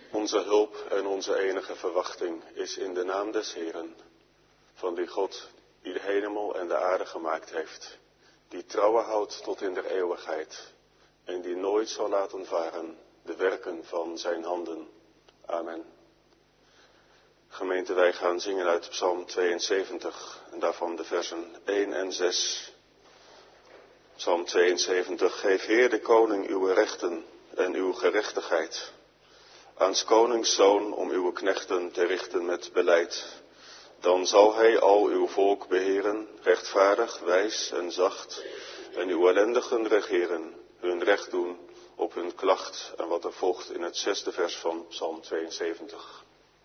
Onze hulp en onze enige verwachting is in de naam des Heeren, van die God die de hemel en de aarde gemaakt heeft, die trouwen houdt tot in der eeuwigheid en die nooit zal laten varen de werken van zijn handen. Amen. Gemeente, wij gaan zingen uit Psalm 72 en daarvan de versen 1 en 6. Psalm 72. Geef Heer de koning uw rechten en uw gerechtigheid. Aans konings zoon om uw knechten te richten met beleid. Dan zal hij al uw volk beheren, rechtvaardig, wijs en zacht. En uw ellendigen regeren, hun recht doen op hun klacht. En wat er volgt in het 6e vers van Psalm 72.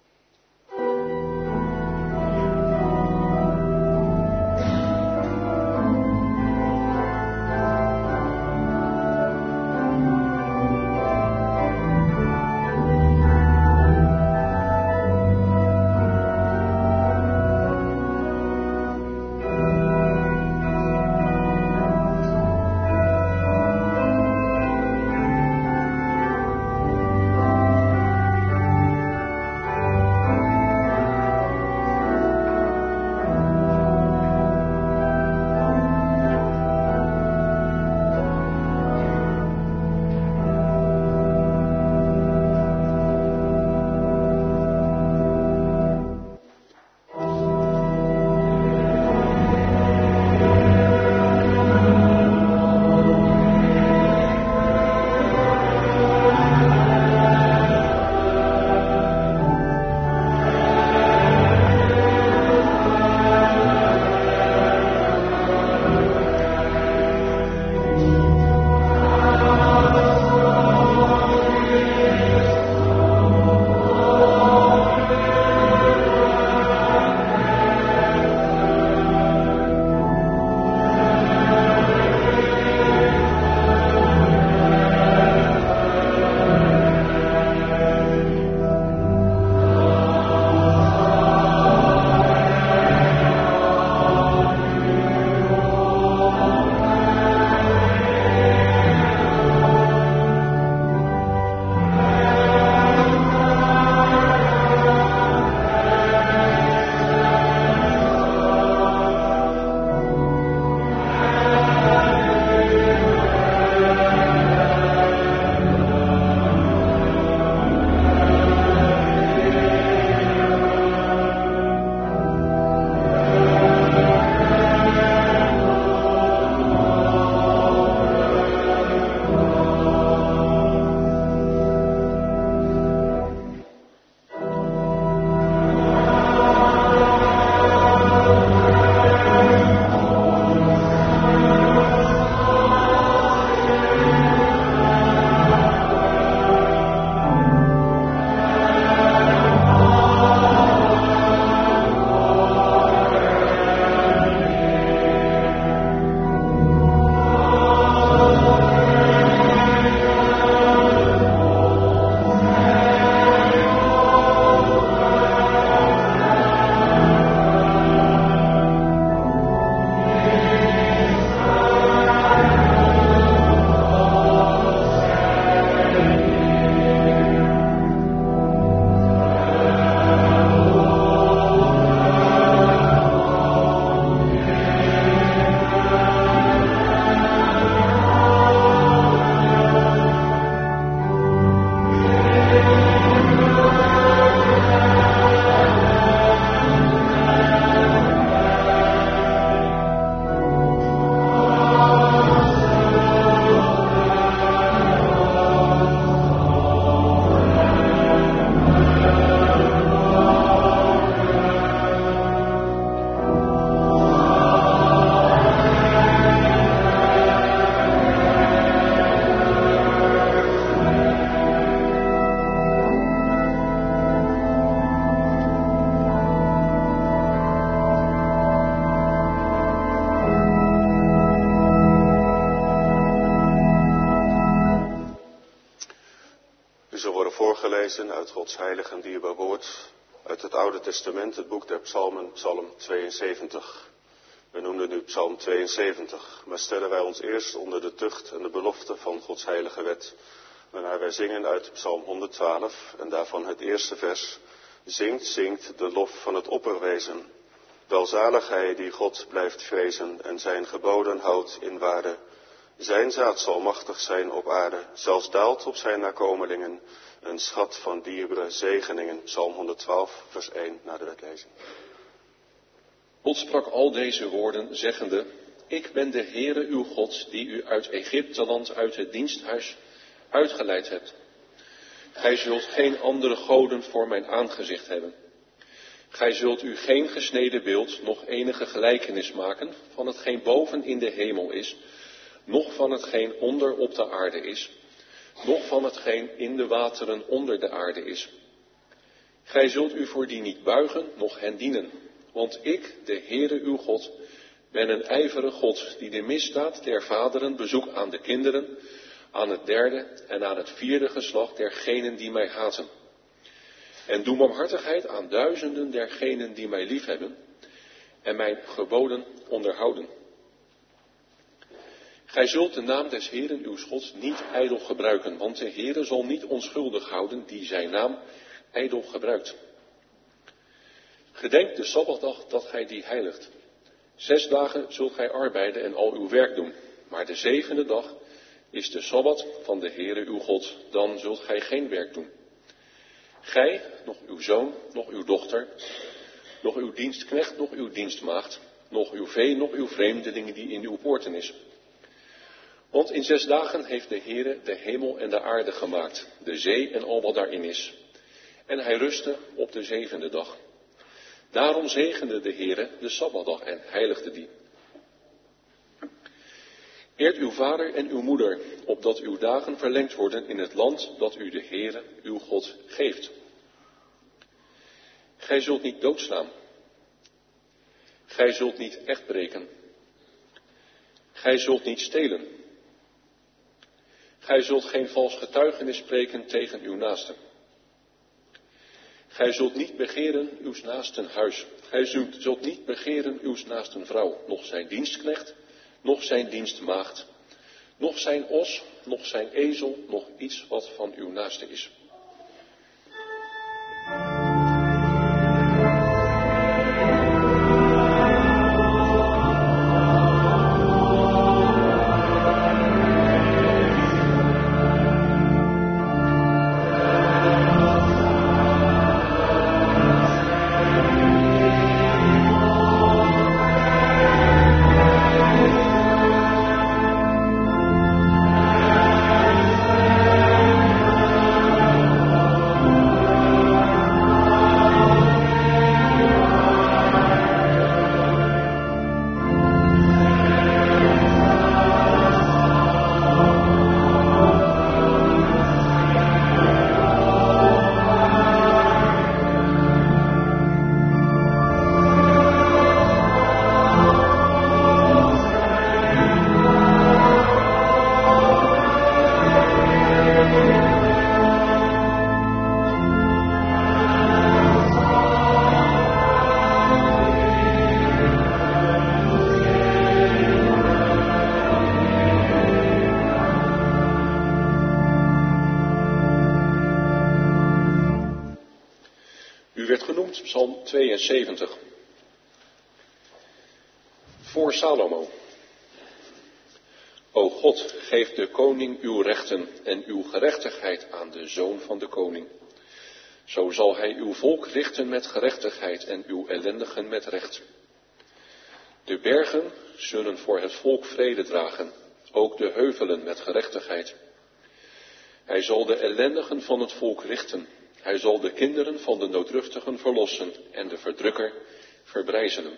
voorgelezen uit Gods heilig en dierbaar woord, uit het Oude Testament, het boek der Psalmen, Psalm 72. We noemden nu Psalm 72, maar stellen wij ons eerst onder de tucht en de belofte van Gods heilige wet, waarna wij zingen uit Psalm 112 en daarvan het eerste vers. Zingt de lof van het opperwezen. Welzalig hij die God blijft vrezen en zijn geboden houdt in waarde. Zijn zaad zal machtig zijn op aarde, zelfs daalt op zijn nakomelingen een schat van dierbare zegeningen. Psalm 112, vers 1 na de wetlezing. God sprak al deze woorden, zeggende: Ik ben de Heere uw God, die u uit Egypteland, uit het diensthuis uitgeleid hebt. Gij zult geen andere goden voor mijn aangezicht hebben. Gij zult u geen gesneden beeld, noch enige gelijkenis maken van hetgeen boven in de hemel is, noch van hetgeen onder op de aarde is, noch van hetgeen in de wateren onder de aarde is. Gij zult u voor die niet buigen, noch hen dienen, want ik, de Heere uw God, ben een ijvere God, die de misdaad der vaderen bezoekt aan de kinderen, aan het derde en aan het vierde geslacht dergenen die mij haten. En doe barmhartigheid aan duizenden dergenen die mij liefhebben en mijn geboden onderhouden. Gij zult de naam des Heeren uw Gods niet ijdel gebruiken, want de Heere zal niet onschuldig houden die zijn naam ijdel gebruikt. Gedenk de Sabbatdag dat gij die heiligt. 6 dagen zult gij arbeiden en al uw werk doen, maar de 7e dag is de Sabbat van de Heere uw God, dan zult gij geen werk doen. Gij, noch uw zoon, noch uw dochter, noch uw dienstknecht, noch uw dienstmaagd, noch uw vee, noch uw vreemdeling die in uw poorten is. Want in 6 dagen heeft de Heere de hemel en de aarde gemaakt, de zee en al wat daarin is. En hij rustte op de 7e dag. Daarom zegende de Heere de Sabbatdag en heiligde die. Eert uw vader en uw moeder, opdat uw dagen verlengd worden in het land dat u de Heere, uw God, geeft. Gij zult niet doodslaan. Gij zult niet echtbreken. Gij zult niet stelen. Gij zult geen vals getuigenis spreken tegen uw naaste. Gij zult niet begeren uw naasten huis. Gij zult niet begeren uw naasten vrouw, noch zijn dienstknecht, noch zijn dienstmaagd, noch zijn os, noch zijn ezel, noch iets wat van uw naaste is. U werd genoemd Psalm 72. Voor Salomo. O God, geef de koning uw rechten en uw gerechtigheid aan de zoon van de koning. Zo zal hij uw volk richten met gerechtigheid en uw ellendigen met recht. De bergen zullen voor het volk vrede dragen, ook de heuvelen met gerechtigheid. Hij zal de ellendigen van het volk richten. Hij zal de kinderen van de noodruftigen verlossen en de verdrukker verbrijzelen.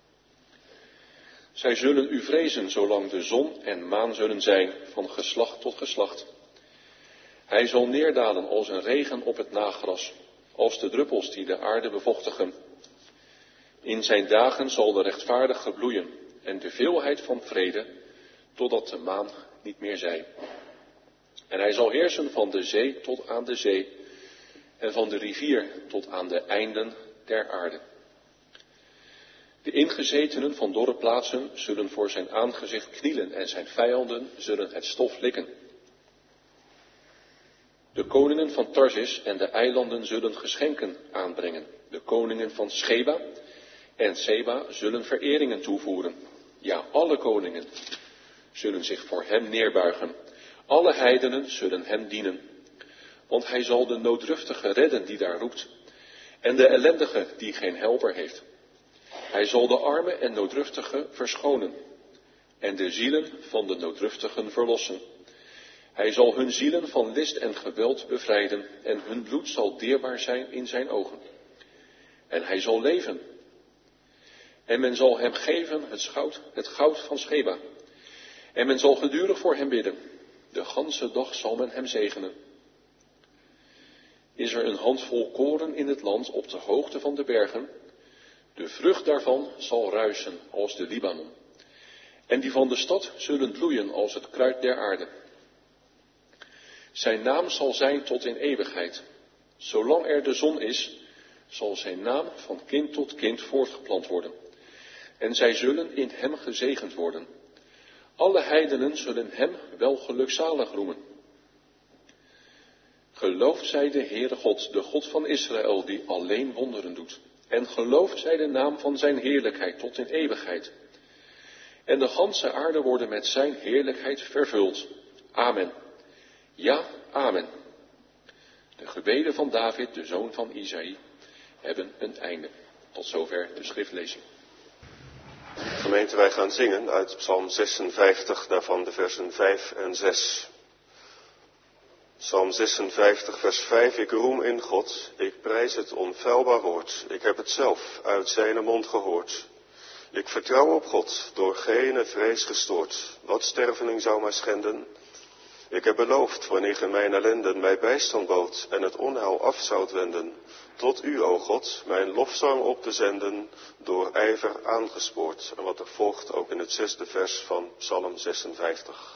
Zij zullen u vrezen zolang de zon en maan zullen zijn van geslacht tot geslacht. Hij zal neerdalen als een regen op het nagras, als de druppels die de aarde bevochtigen. In zijn dagen zal de rechtvaardige bloeien en de veelheid van vrede, totdat de maan niet meer zij. En hij zal heersen van de zee tot aan de zee en van de rivier tot aan de einden der aarde. De ingezetenen van dorre plaatsen zullen voor zijn aangezicht knielen en zijn vijanden zullen het stof likken. De koningen van Tarsis en de eilanden zullen geschenken aanbrengen. De koningen van Sheba en Seba zullen vereringen toevoeren. Ja, alle koningen zullen zich voor hem neerbuigen. Alle heidenen zullen hem dienen. Want hij zal de nooddruftige redden die daar roept. En de ellendige die geen helper heeft. Hij zal de armen en nooddruftigen verschonen. En de zielen van de nooddruftigen verlossen. Hij zal hun zielen van list en geweld bevrijden. En hun bloed zal dierbaar zijn in zijn ogen. En hij zal leven. En men zal hem geven het goud van Sheba. En men zal gedurig voor hem bidden. De ganse dag zal men hem zegenen. Is er een handvol koren in het land op de hoogte van de bergen? De vrucht daarvan zal ruisen als de Libanon. En die van de stad zullen bloeien als het kruid der aarde. Zijn naam zal zijn tot in eeuwigheid. Zolang er de zon is, zal zijn naam van kind tot kind voortgeplant worden. En zij zullen in hem gezegend worden. Alle heidenen zullen hem wel gelukzalig roemen. Gelooft zij de Heere God, de God van Israël, die alleen wonderen doet. En gelooft zij de naam van zijn heerlijkheid tot in eeuwigheid. En de ganse aarde worden met zijn heerlijkheid vervuld. Amen. Ja, amen. De gebeden van David, de zoon van Isaïe, hebben een einde. Tot zover de schriftlezing. Gemeente, wij gaan zingen uit Psalm 56, daarvan de versen 5 en 6. Psalm 56, vers 5. Ik roem in God, ik prijs het onfeilbaar woord. Ik heb het zelf uit zijn mond gehoord. Ik vertrouw op God, door gene vrees gestoord. Wat sterveling zou mij schenden? Ik heb beloofd, wanneer in mijn ellenden mij bijstand bood en het onheil af zoudt wenden, tot u, o God, mijn lofzang op te zenden, door ijver aangespoord. En wat er volgt ook in het 6e vers van Psalm 56.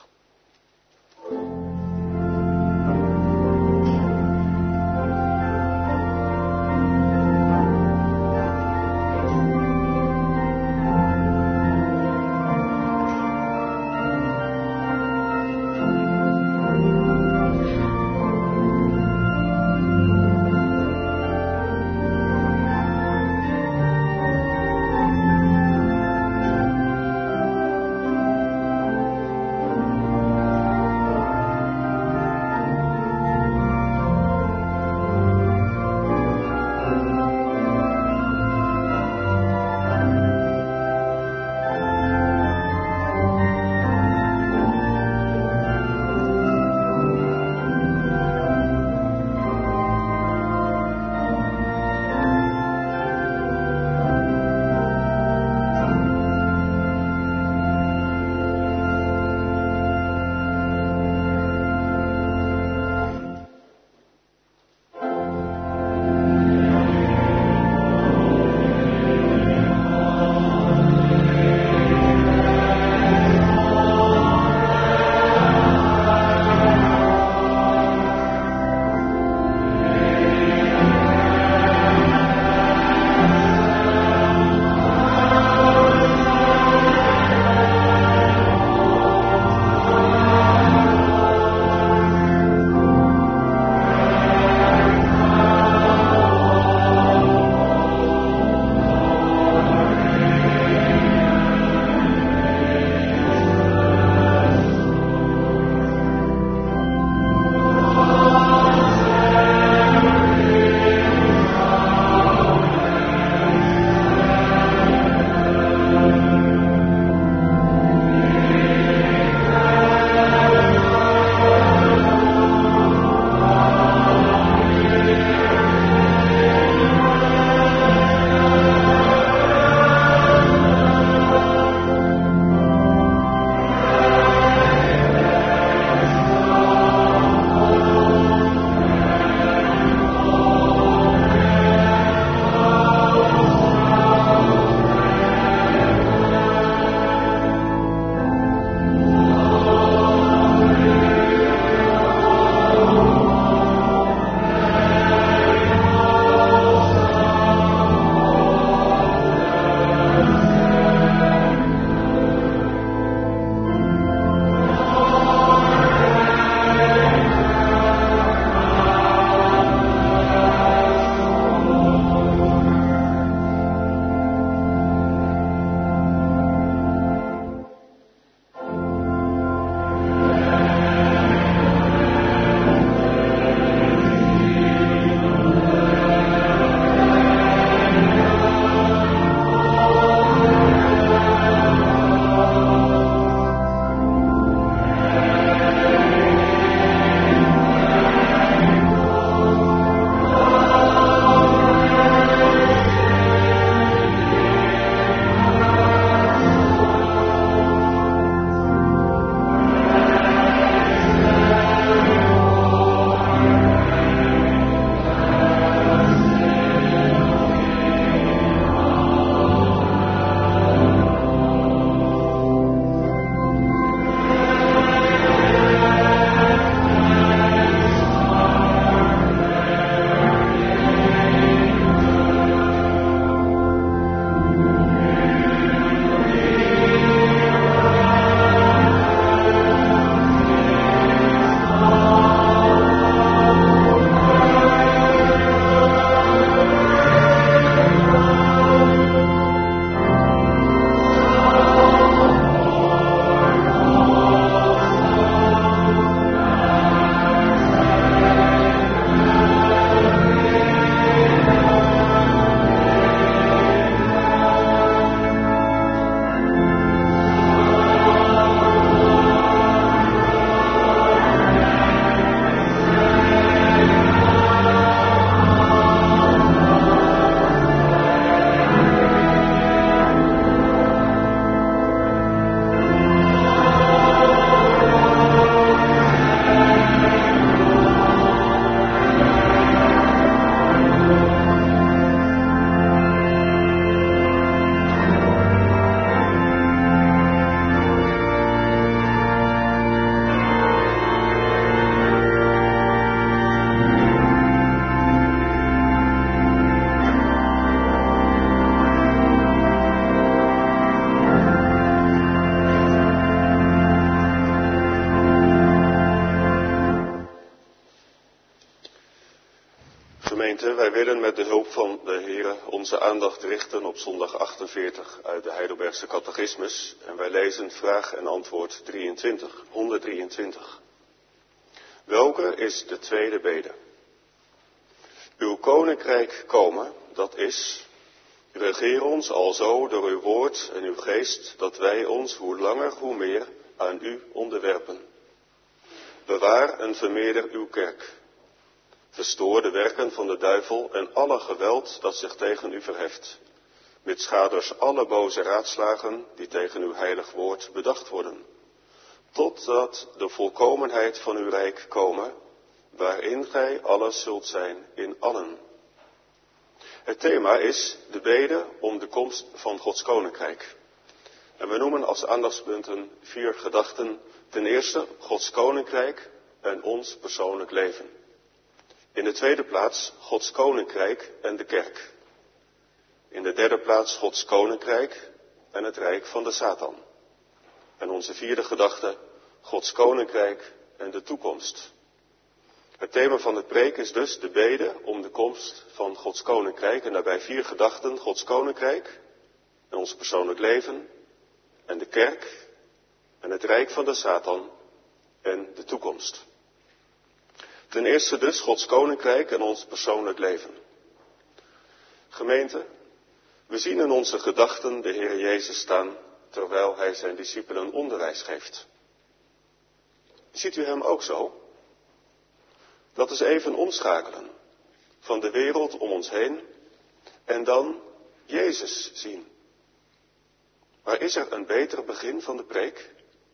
Gemeente, wij willen met de hulp van de Heere onze aandacht richten op zondag 48 uit de Heidelbergse Catechismus. En wij lezen vraag en antwoord 123. Welke is de tweede bede? Uw koninkrijk komen, dat is, regeer ons alzo door uw woord en uw geest, dat wij ons hoe langer hoe meer aan u onderwerpen. Bewaar en vermeerder uw kerk. Verstoor de werken van de duivel en alle geweld dat zich tegen u verheft. Mitsschaders alle boze raadslagen die tegen uw heilig woord bedacht worden. Totdat de volkomenheid van uw rijk komen, waarin gij alles zult zijn in allen. Het thema is de bede om de komst van Gods koninkrijk. En we noemen als aandachtspunten 4 gedachten. Ten eerste Gods koninkrijk en ons persoonlijk leven. In de tweede plaats Gods koninkrijk en de kerk. In de derde plaats Gods koninkrijk en het rijk van de Satan. En onze vierde gedachte, Gods koninkrijk en de toekomst. Het thema van de preek is dus de bede om de komst van Gods koninkrijk. En daarbij 4 gedachten, Gods koninkrijk en ons persoonlijk leven en de kerk en het rijk van de Satan en de toekomst. Ten eerste dus Gods koninkrijk en ons persoonlijk leven. Gemeente, we zien in onze gedachten de Heer Jezus staan terwijl hij zijn discipelen onderwijs geeft. Ziet u hem ook zo? Dat is even omschakelen van de wereld om ons heen en dan Jezus zien. Maar is er een beter begin van de preek?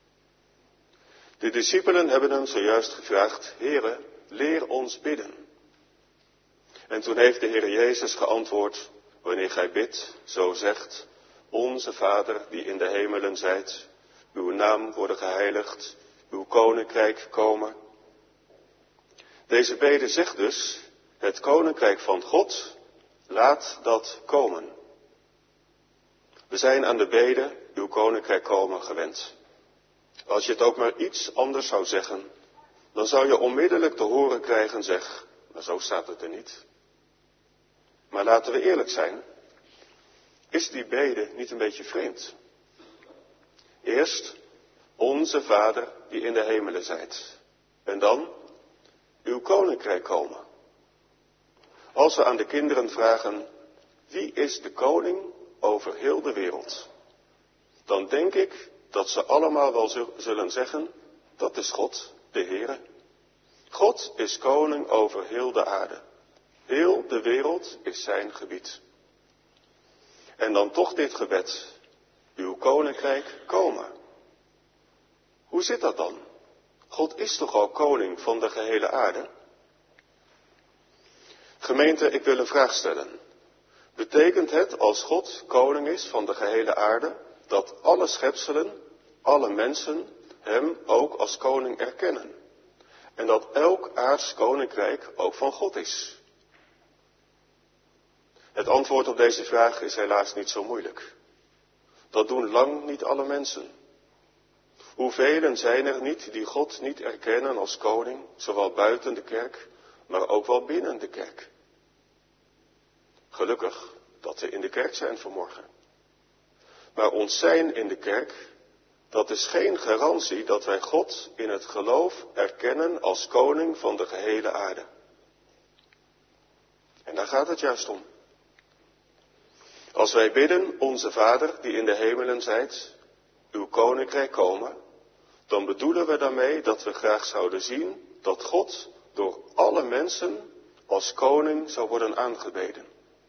De discipelen hebben hem zojuist gevraagd, Heere, leer ons bidden. En toen heeft de Heer Jezus geantwoord, wanneer gij bidt, zo zegt, Onze Vader die in de hemelen zijt, uw naam worden geheiligd, uw koninkrijk komen. Deze bede zegt dus, het koninkrijk van God, laat dat komen. We zijn aan de bede, uw koninkrijk komen, gewend. Als je het ook maar iets anders zou zeggen, dan zou je onmiddellijk te horen krijgen, zeg, maar zo staat het er niet. Maar laten we eerlijk zijn, is die bede niet een beetje vreemd? Eerst, onze Vader die in de hemelen zijt. En dan, uw koninkrijk komen. Als we aan de kinderen vragen, wie is de koning over heel de wereld? Dan denk ik dat ze allemaal wel zullen zeggen, dat is God, de Heere. God is koning over heel de aarde. Heel de wereld is zijn gebied. En dan toch dit gebed, uw koninkrijk komen. Hoe zit dat dan? God is toch al koning van de gehele aarde? Gemeente, ik wil een vraag stellen. Betekent het, als God koning is van de gehele aarde, dat alle schepselen, alle mensen, hem ook als koning erkennen? En dat elk aards koninkrijk ook van God is? Het antwoord op deze vraag is helaas niet zo moeilijk. Dat doen lang niet alle mensen. Hoeveel zijn er niet die God niet erkennen als koning, zowel buiten de kerk, maar ook wel binnen de kerk? Gelukkig dat we in de kerk zijn vanmorgen. Maar ons zijn in de kerk, dat is geen garantie dat wij God in het geloof erkennen als koning van de gehele aarde. En daar gaat het juist om. Als wij bidden, onze Vader die in de hemelen zijt, uw koninkrijk komen, dan bedoelen we daarmee dat we graag zouden zien dat God door alle mensen als koning zou worden aangebeden.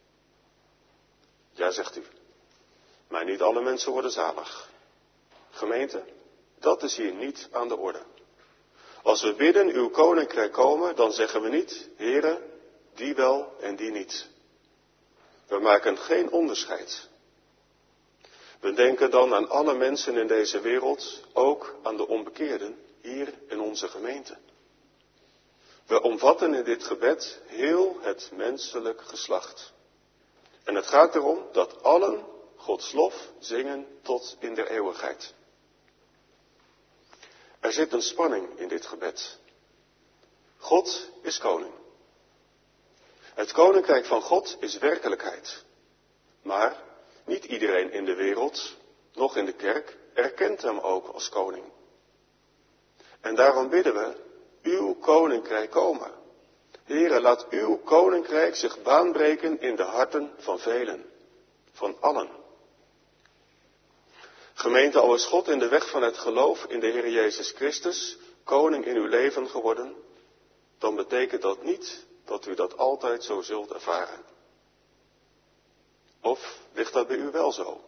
Ja, zegt u, maar niet alle mensen worden zalig. Gemeente, dat is hier niet aan de orde. Als we bidden, uw koninkrijk komen, dan zeggen we niet, Heere, die wel en die niet. We maken geen onderscheid. We denken dan aan alle mensen in deze wereld, ook aan de onbekeerden, hier in onze gemeente. We omvatten in dit gebed heel het menselijk geslacht. En het gaat erom dat allen Gods lof zingen tot in der eeuwigheid. Er zit een spanning in dit gebed. God is koning. Het Het koninkrijk van God is werkelijkheid. Maar niet iedereen in de wereld, noch in de kerk, erkent hem ook als koning. En daarom bidden we, uw koninkrijk komen. Heere, laat uw koninkrijk zich baanbreken in de harten van velen, van allen. Gemeente, al is God in de weg van het geloof in de Heer Jezus Christus, koning in uw leven geworden, dan betekent dat niet dat u dat altijd zo zult ervaren. Of ligt dat bij u wel zo?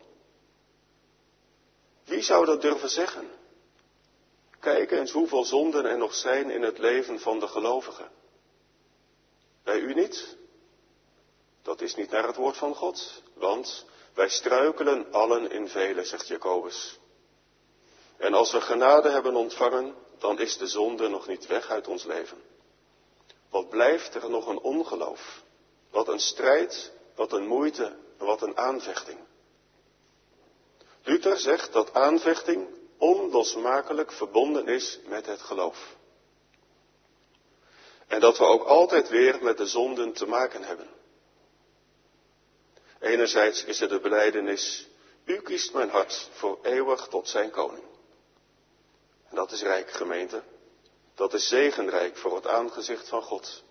Wie zou dat durven zeggen? Kijk eens hoeveel zonden er nog zijn in het leven van de gelovigen. Bij u niet? Dat is niet naar het woord van God, want wij struikelen allen in velen, zegt Jacobus. En als we genade hebben ontvangen, dan is de zonde nog niet weg uit ons leven. Wat blijft er nog een ongeloof? Wat een strijd, wat een moeite en wat een aanvechting. Luther zegt dat aanvechting onlosmakelijk verbonden is met het geloof. En dat we ook altijd weer met de zonden te maken hebben. Enerzijds is er de belijdenis, u kiest mijn hart voor eeuwig tot zijn koning. En dat is rijk, gemeente. Dat is zegenrijk voor het aangezicht van God.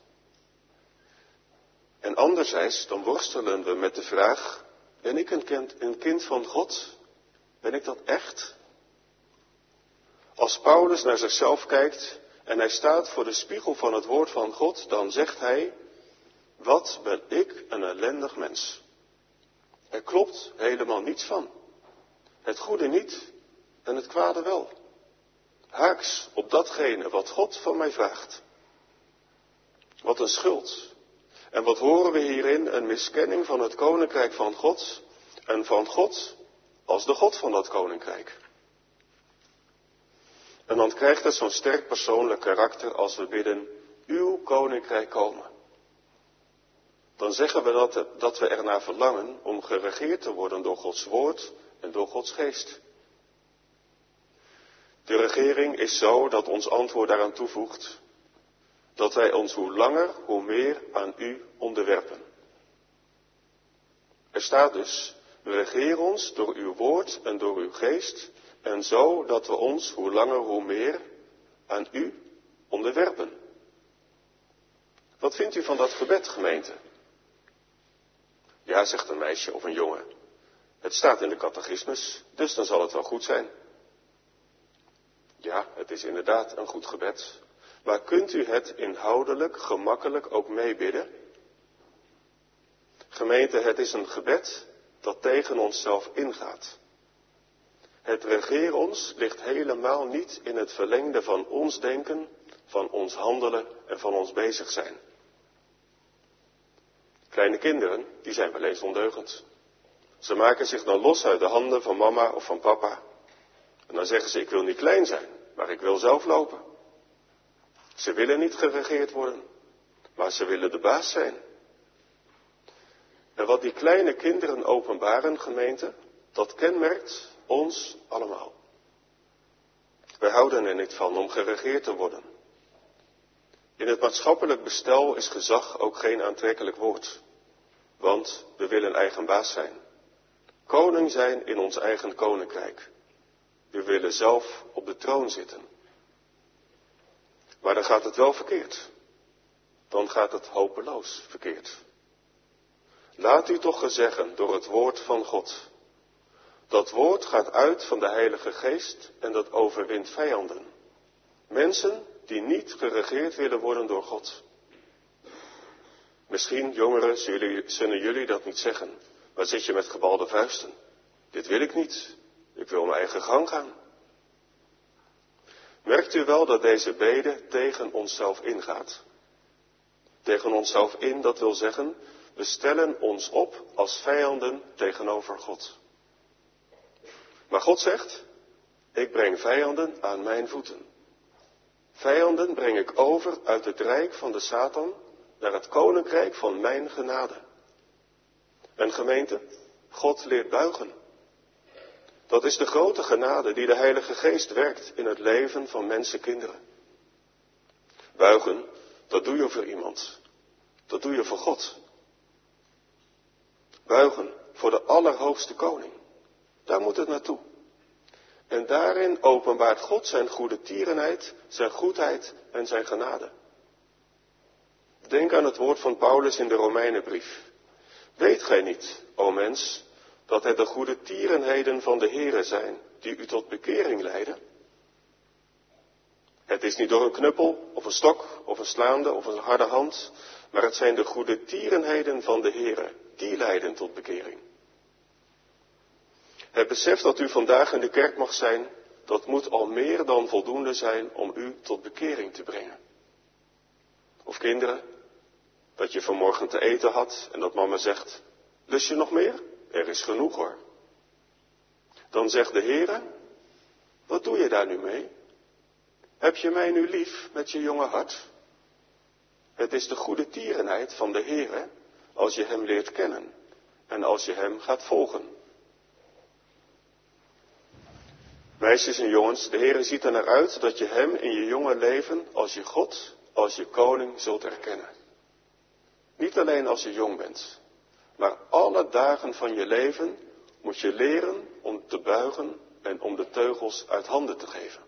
En anderzijds, dan worstelen we met de vraag, ben ik een kind van God? Ben ik dat echt? Als Paulus naar zichzelf kijkt en hij staat voor de spiegel van het woord van God, dan zegt hij, wat ben ik een ellendig mens. Er klopt helemaal niets van. Het goede niet en het kwade wel. Haaks op datgene wat God van mij vraagt. Wat een schuld. En wat horen we hierin? Een miskenning van het koninkrijk van God en van God als de God van dat koninkrijk. En dan krijgt het zo'n sterk persoonlijk karakter als we bidden, uw koninkrijk komen. Dan zeggen we dat we ernaar verlangen om geregeerd te worden door Gods woord en door Gods geest. De regering is zo dat ons antwoord daaraan toevoegt, dat wij ons hoe langer, hoe meer aan u onderwerpen. Er staat dus, regeer ons door uw woord en door uw geest, en zo dat we ons hoe langer, hoe meer aan u onderwerpen. Wat vindt u van dat gebed, gemeente? Ja, zegt een meisje of een jongen. Het staat in de catechismus, dus dan zal het wel goed zijn. Ja, het is inderdaad een goed gebed. Maar kunt u het inhoudelijk, gemakkelijk ook meebidden? Gemeente, het is een gebed dat tegen onszelf ingaat. Het regeer ons ligt helemaal niet in het verlengde van ons denken, van ons handelen en van ons bezig zijn. Kleine kinderen, die zijn wel eens ondeugend. Ze maken zich dan los uit de handen van mama of van papa. En dan zeggen ze, ik wil niet klein zijn, maar ik wil zelf lopen. Ze willen niet geregeerd worden, maar ze willen de baas zijn. En wat die kleine kinderen openbaren, gemeente, dat kenmerkt ons allemaal. Wij houden er niet van om geregeerd te worden. In het maatschappelijk bestel is gezag ook geen aantrekkelijk woord. Want we willen eigen baas zijn. Koning zijn in ons eigen koninkrijk. We willen zelf op de troon zitten. Maar dan gaat het wel verkeerd. Dan gaat het hopeloos verkeerd. Laat u toch gezeggen door het woord van God. Dat woord gaat uit van de Heilige Geest en dat overwint vijanden. Mensen die niet geregeerd willen worden door God. Misschien, jongeren, zullen jullie dat niet zeggen. Maar zit je met gebalde vuisten? Dit wil ik niet. Ik wil mijn eigen gang gaan. Merkt u wel dat deze bede tegen onszelf ingaat? Tegen onszelf in, dat wil zeggen, we stellen ons op als vijanden tegenover God. Maar God zegt, ik breng vijanden aan mijn voeten. Vijanden breng ik over uit het rijk van de Satan naar het koninkrijk van mijn genade. En gemeente, God leert buigen. Dat is de grote genade die de Heilige Geest werkt in het leven van mensenkinderen. Buigen, dat doe je voor iemand. Dat doe je voor God. Buigen voor de Allerhoogste Koning. Daar moet het naartoe. En daarin openbaart God zijn goede tierenheid, zijn goedheid en zijn genade. Denk aan het woord van Paulus in de Romeinenbrief. Weet gij niet, o mens, dat het de goede tierenheden van de Here zijn, die u tot bekering leiden? Het is niet door een knuppel, of een stok, of een slaande, of een harde hand, maar het zijn de goede tierenheden van de Here, die leiden tot bekering. Het besef dat u vandaag in de kerk mag zijn, dat moet al meer dan voldoende zijn om u tot bekering te brengen. Of kinderen, dat je vanmorgen te eten had en dat mama zegt, lust je nog meer? Er is genoeg hoor. Dan zegt de Heere, wat doe je daar nu mee? Heb je mij nu lief met je jonge hart? Het is de goede tierenheid van de Heere als je hem leert kennen en als je hem gaat volgen. Meisjes en jongens, de Heere ziet er naar uit dat je hem in je jonge leven als je God, als je koning zult erkennen. Niet alleen als je jong bent, maar alle dagen van je leven moet je leren om te buigen en om de teugels uit handen te geven.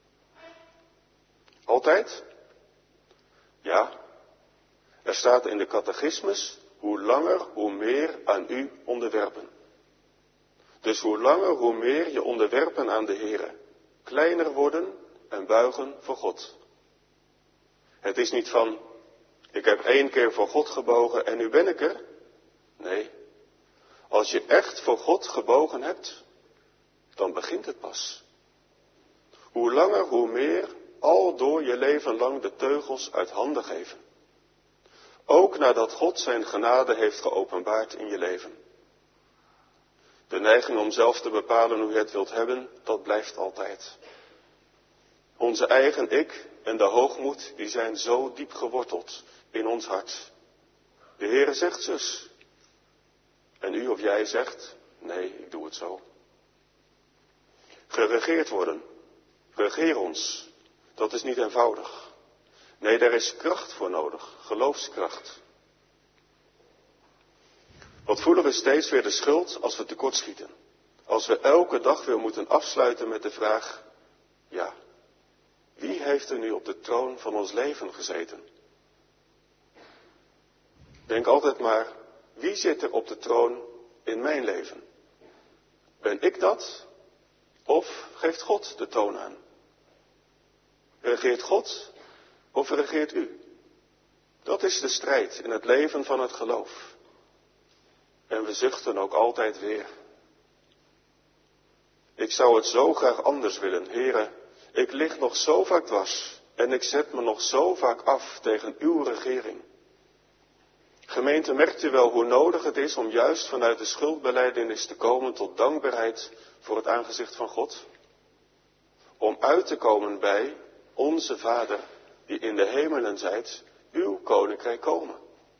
Altijd? Ja. Er staat in de catechismus, hoe langer, hoe meer aan u onderwerpen. Dus hoe langer, hoe meer je onderwerpen aan de Heere. Kleiner worden en buigen voor God. Het is niet van, ik heb 1 keer voor God gebogen en nu ben ik er. Nee, als je echt voor God gebogen hebt, dan begint het pas. Hoe langer, hoe meer, al door je leven lang de teugels uit handen geven. Ook nadat God zijn genade heeft geopenbaard in je leven. De neiging om zelf te bepalen hoe je het wilt hebben, dat blijft altijd. Onze eigen ik en de hoogmoed, die zijn zo diep geworteld in ons hart. De Heere zegt zus. En u of jij zegt, nee, ik doe het zo. Geregeerd worden. Regeer ons. Dat is niet eenvoudig. Nee, daar is kracht voor nodig. Geloofskracht. Wat voelen we steeds weer de schuld als we tekortschieten? Als we elke dag weer moeten afsluiten met de vraag, ja, wie heeft er nu op de troon van ons leven gezeten? Denk altijd maar, wie zit er op de troon in mijn leven? Ben ik dat? Of geeft God de toon aan? Regeert God of regeert u? Dat is de strijd in het leven van het geloof. En we zuchten ook altijd weer. Ik zou het zo graag anders willen, Heere. Ik lig nog zo vaak dwars en ik zet me nog zo vaak af tegen uw regering. Gemeente, merkt u wel hoe nodig het is om juist vanuit de schuldbelijdenis te komen tot dankbaarheid voor het aangezicht van God? Om uit te komen bij onze Vader, die in de hemelen zijt, uw koninkrijk komen.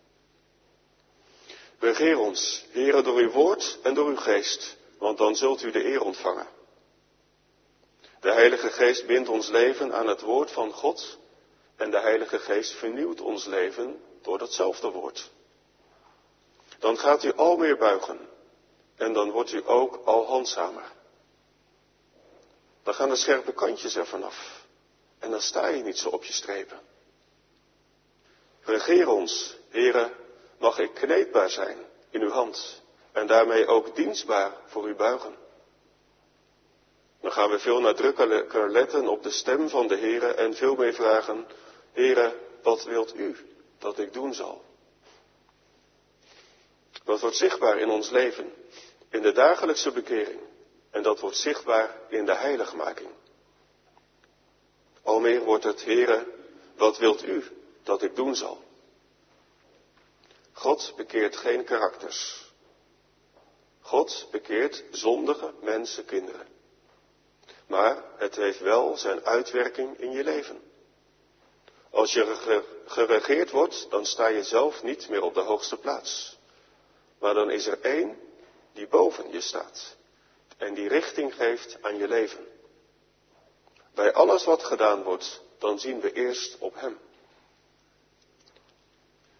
Regeer ons, Heere, door uw woord en door uw geest, want dan zult u de eer ontvangen. De Heilige Geest bindt ons leven aan het woord van God en de Heilige Geest vernieuwt ons leven door datzelfde woord. Dan gaat u al meer buigen en dan wordt u ook al handzamer. Dan gaan de scherpe kantjes er vanaf en dan sta je niet zo op je strepen. Regeer ons, Heere, mag ik kneedbaar zijn in uw hand en daarmee ook dienstbaar voor u buigen. Dan gaan we veel nadrukkelijker letten op de stem van de Heere en veel meer vragen, Heere, wat wilt u dat ik doen zal? Dat wordt zichtbaar in ons leven, in de dagelijkse bekering en dat wordt zichtbaar in de heiligmaking. Almeer wordt het, Heere, wat wilt u dat ik doen zal? God bekeert geen karakters. God bekeert zondige mensenkinderen. Maar het heeft wel zijn uitwerking in je leven. Als je geregeerd wordt, dan sta je zelf niet meer op de hoogste plaats. Maar dan is er één die boven je staat. En die richting geeft aan je leven. Bij alles wat gedaan wordt, dan zien we eerst op hem.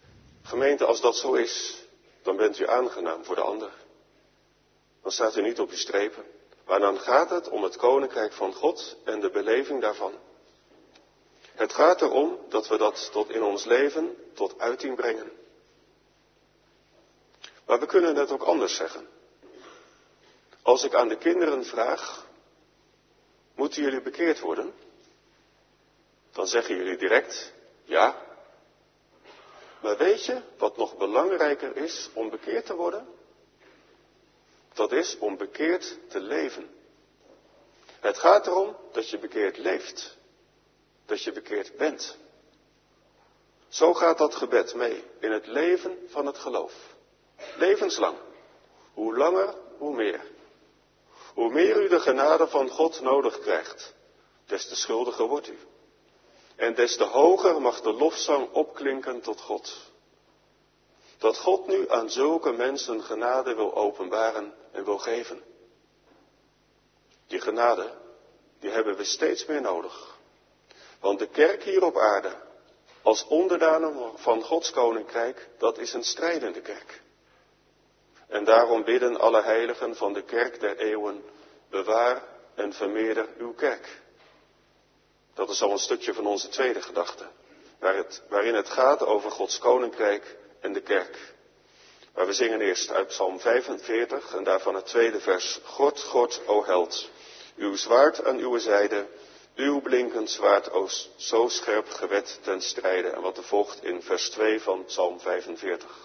Gemeente, als dat zo is, dan bent u aangenaam voor de ander. Dan staat u niet op uw strepen. Maar dan gaat het om het koninkrijk van God en de beleving daarvan. Het gaat erom dat we dat tot in ons leven tot uiting brengen. Maar we kunnen het ook anders zeggen. Als ik aan de kinderen vraag, moeten jullie bekeerd worden? Dan zeggen jullie direct, ja. Maar weet je wat nog belangrijker is om bekeerd te worden? Dat is om bekeerd te leven. Het gaat erom dat je bekeerd leeft. Dat je bekeerd bent. Zo gaat dat gebed mee in het leven van het geloof. Levenslang. Hoe langer, hoe meer. Hoe meer u de genade van God nodig krijgt, des te schuldiger wordt u. En des te hoger mag de lofzang opklinken tot God. Dat God nu aan zulke mensen genade wil openbaren en wil geven. Die genade, die hebben we steeds meer nodig. Want de kerk hier op aarde, als onderdanen van Gods koninkrijk, dat is een strijdende kerk. En daarom bidden alle heiligen van de kerk der eeuwen, bewaar en vermeerder uw kerk. Dat is al een stukje van onze tweede gedachte, waarin het gaat over Gods koninkrijk en de kerk. Maar we zingen eerst uit Psalm 45 en daarvan het tweede vers. God, God, o held, uw zwaard aan uw zijde, uw blinkend zwaard, o zo scherp gewet ten strijde. En wat er volgt in vers 2 van Psalm 45.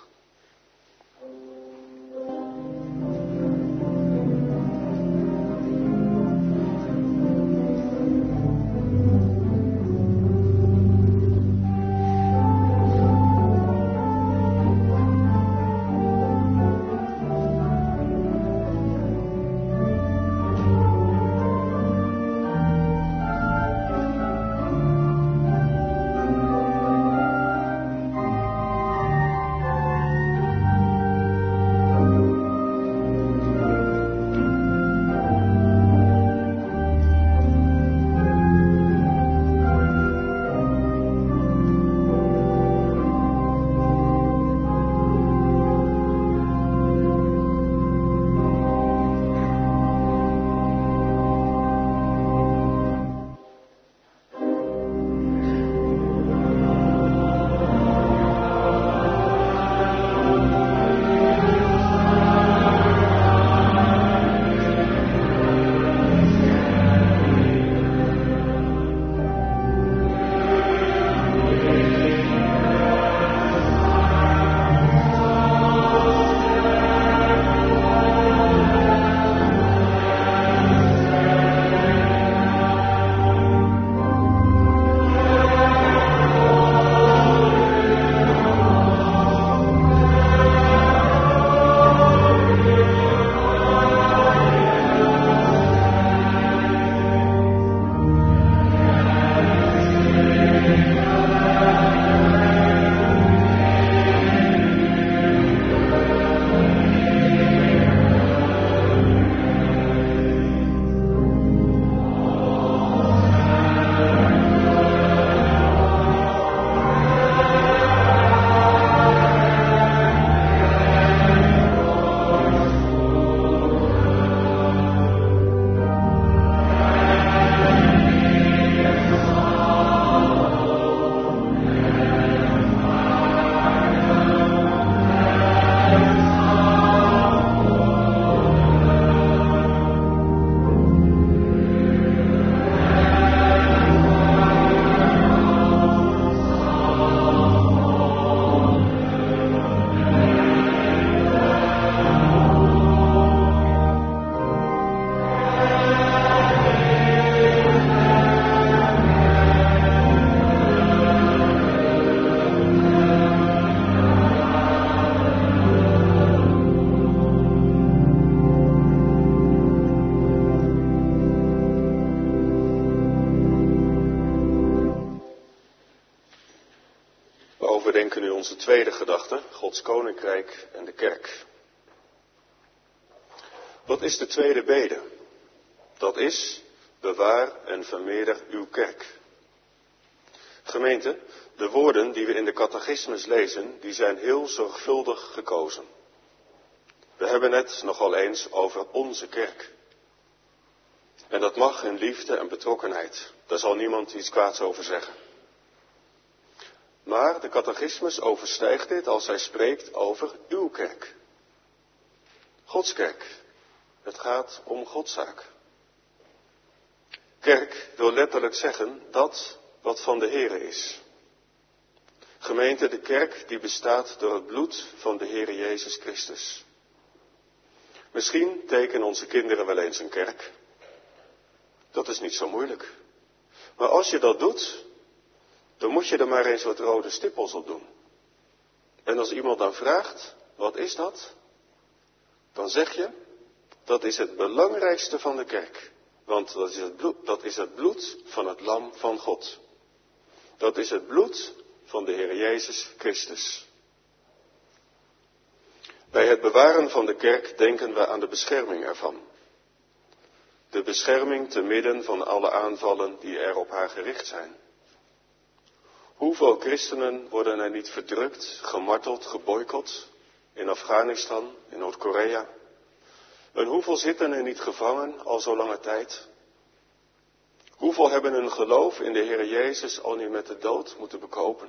overdenken nu onze tweede gedachte, Gods koninkrijk en de kerk. Wat is de tweede bede? Dat is, bewaar en vermeerder uw kerk. Gemeente, De woorden die we in de catechismus lezen, die zijn heel zorgvuldig gekozen. We hebben het nogal eens over onze kerk. En dat mag in liefde en betrokkenheid. Daar zal niemand iets kwaads over zeggen. Maar de catechismus overstijgt dit als hij spreekt over uw kerk. Gods kerk. Het gaat om Godszaak. Kerk wil letterlijk zeggen dat wat van de Here is. Gemeente, de kerk die bestaat door het bloed van de Heere Jezus Christus. Misschien tekenen onze kinderen wel eens een kerk. Dat is niet zo moeilijk. Maar als je dat doet, dan moet je er maar eens wat rode stippels op doen. En als iemand dan vraagt, wat is dat? Dan zeg je, dat is het belangrijkste van de kerk. Want dat is het bloed van het lam van God. Dat is het bloed van de Heer Jezus Christus. Bij het bewaren van de kerk denken we aan de bescherming ervan. De bescherming te midden van alle aanvallen die er op haar gericht zijn. Hoeveel christenen worden er niet verdrukt, gemarteld, geboycott in Afghanistan, in Noord-Korea? En hoeveel zitten er niet gevangen al zo lange tijd? Hoeveel hebben hun geloof in de Heer Jezus al niet met de dood moeten bekopen?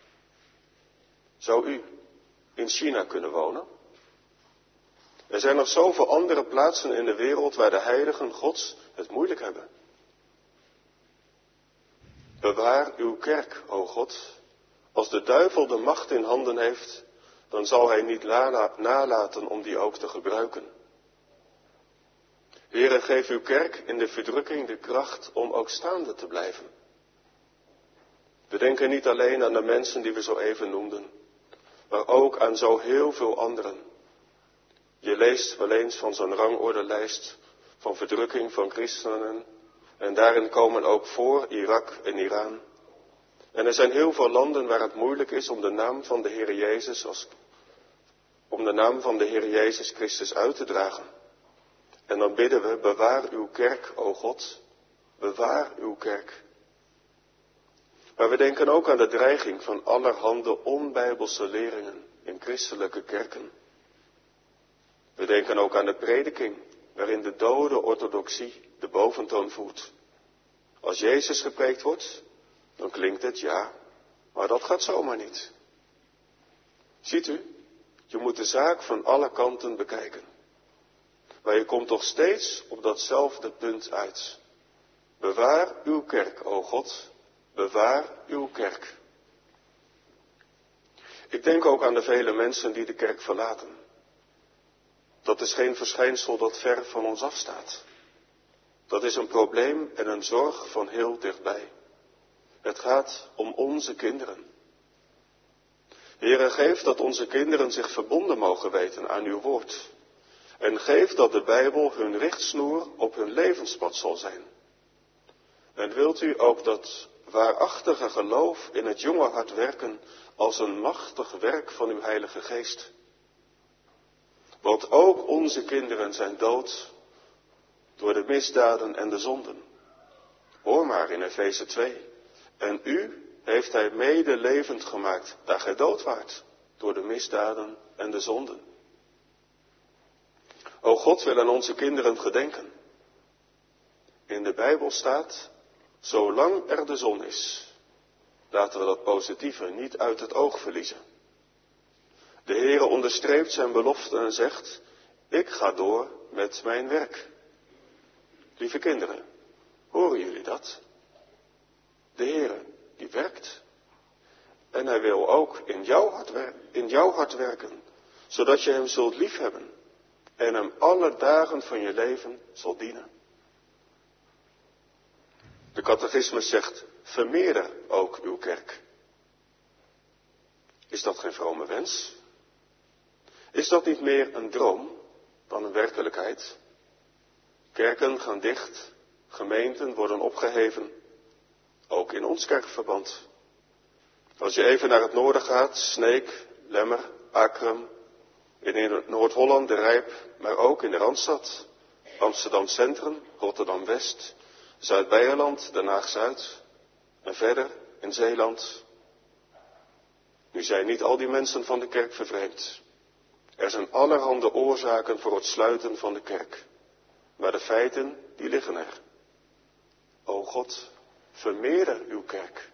Zou u in China kunnen wonen? Er zijn nog zoveel andere plaatsen in de wereld waar de heiligen Gods het moeilijk hebben. Bewaar uw kerk, o God. Als de duivel de macht in handen heeft, dan zal hij niet nalaten om die ook te gebruiken. Heere, geef uw kerk in de verdrukking de kracht om ook staande te blijven. We denken niet alleen aan de mensen die we zo even noemden, maar ook aan zo heel veel anderen. Je leest wel eens van zo'n rangordelijst van verdrukking van christenen. En daarin komen ook voor Irak en Iran. En er zijn heel veel landen waar het moeilijk is om de naam van de Heer Jezus Christus uit te dragen. En dan bidden we, bewaar uw kerk, o God, bewaar uw kerk. Maar we denken ook aan de dreiging van allerhande onbijbelse leringen in christelijke kerken. We denken ook aan de prediking, waarin de dode orthodoxie de boventoon voert. Als Jezus gepreekt wordt, dan klinkt het ja, maar dat gaat zomaar niet. Ziet u, je moet de zaak van alle kanten bekijken. Maar je komt toch steeds op datzelfde punt uit. Bewaar uw kerk, o God, bewaar uw kerk. Ik denk ook aan de vele mensen die de kerk verlaten. Dat is geen verschijnsel dat ver van ons afstaat. Dat is een probleem en een zorg van heel dichtbij. Het gaat om onze kinderen. Heere, geef dat onze kinderen zich verbonden mogen weten aan uw woord. En geef dat de Bijbel hun richtsnoer op hun levenspad zal zijn. En wilt u ook dat waarachtige geloof in het jonge hart werken als een machtig werk van uw Heilige Geest. Want ook onze kinderen zijn dood door de misdaden en de zonden. Hoor maar in Efeze 2. En u heeft hij mede levend gemaakt, daar gij dood waart, door de misdaden en de zonden. O God wil aan onze kinderen gedenken. In de Bijbel staat, zolang er de zon is, laten we dat positieve niet uit het oog verliezen. De Heere onderstreept zijn belofte en zegt, ik ga door met mijn werk. Lieve kinderen, horen jullie dat? De Heere, die werkt. En hij wil ook in jouw hart werken, zodat je hem zult liefhebben en hem alle dagen van je leven zal dienen. De catechismus zegt, vermeerder ook uw kerk. Is dat geen vrome wens? Is dat niet meer een droom dan een werkelijkheid? Kerken gaan dicht, gemeenten worden opgeheven, ook in ons kerkverband. Als je even naar het noorden gaat, Sneek, Lemmer, Akrum, in Noord-Holland, de Rijp, maar ook in de Randstad, Amsterdam Centrum, Rotterdam West, Zuid-Beierland, Den Haag Zuid en verder in Zeeland. Nu zijn niet al die mensen van de kerk vervreemd. Er zijn allerhande oorzaken voor het sluiten van de kerk. Maar de feiten, die liggen er. O God, vermeerder uw kerk.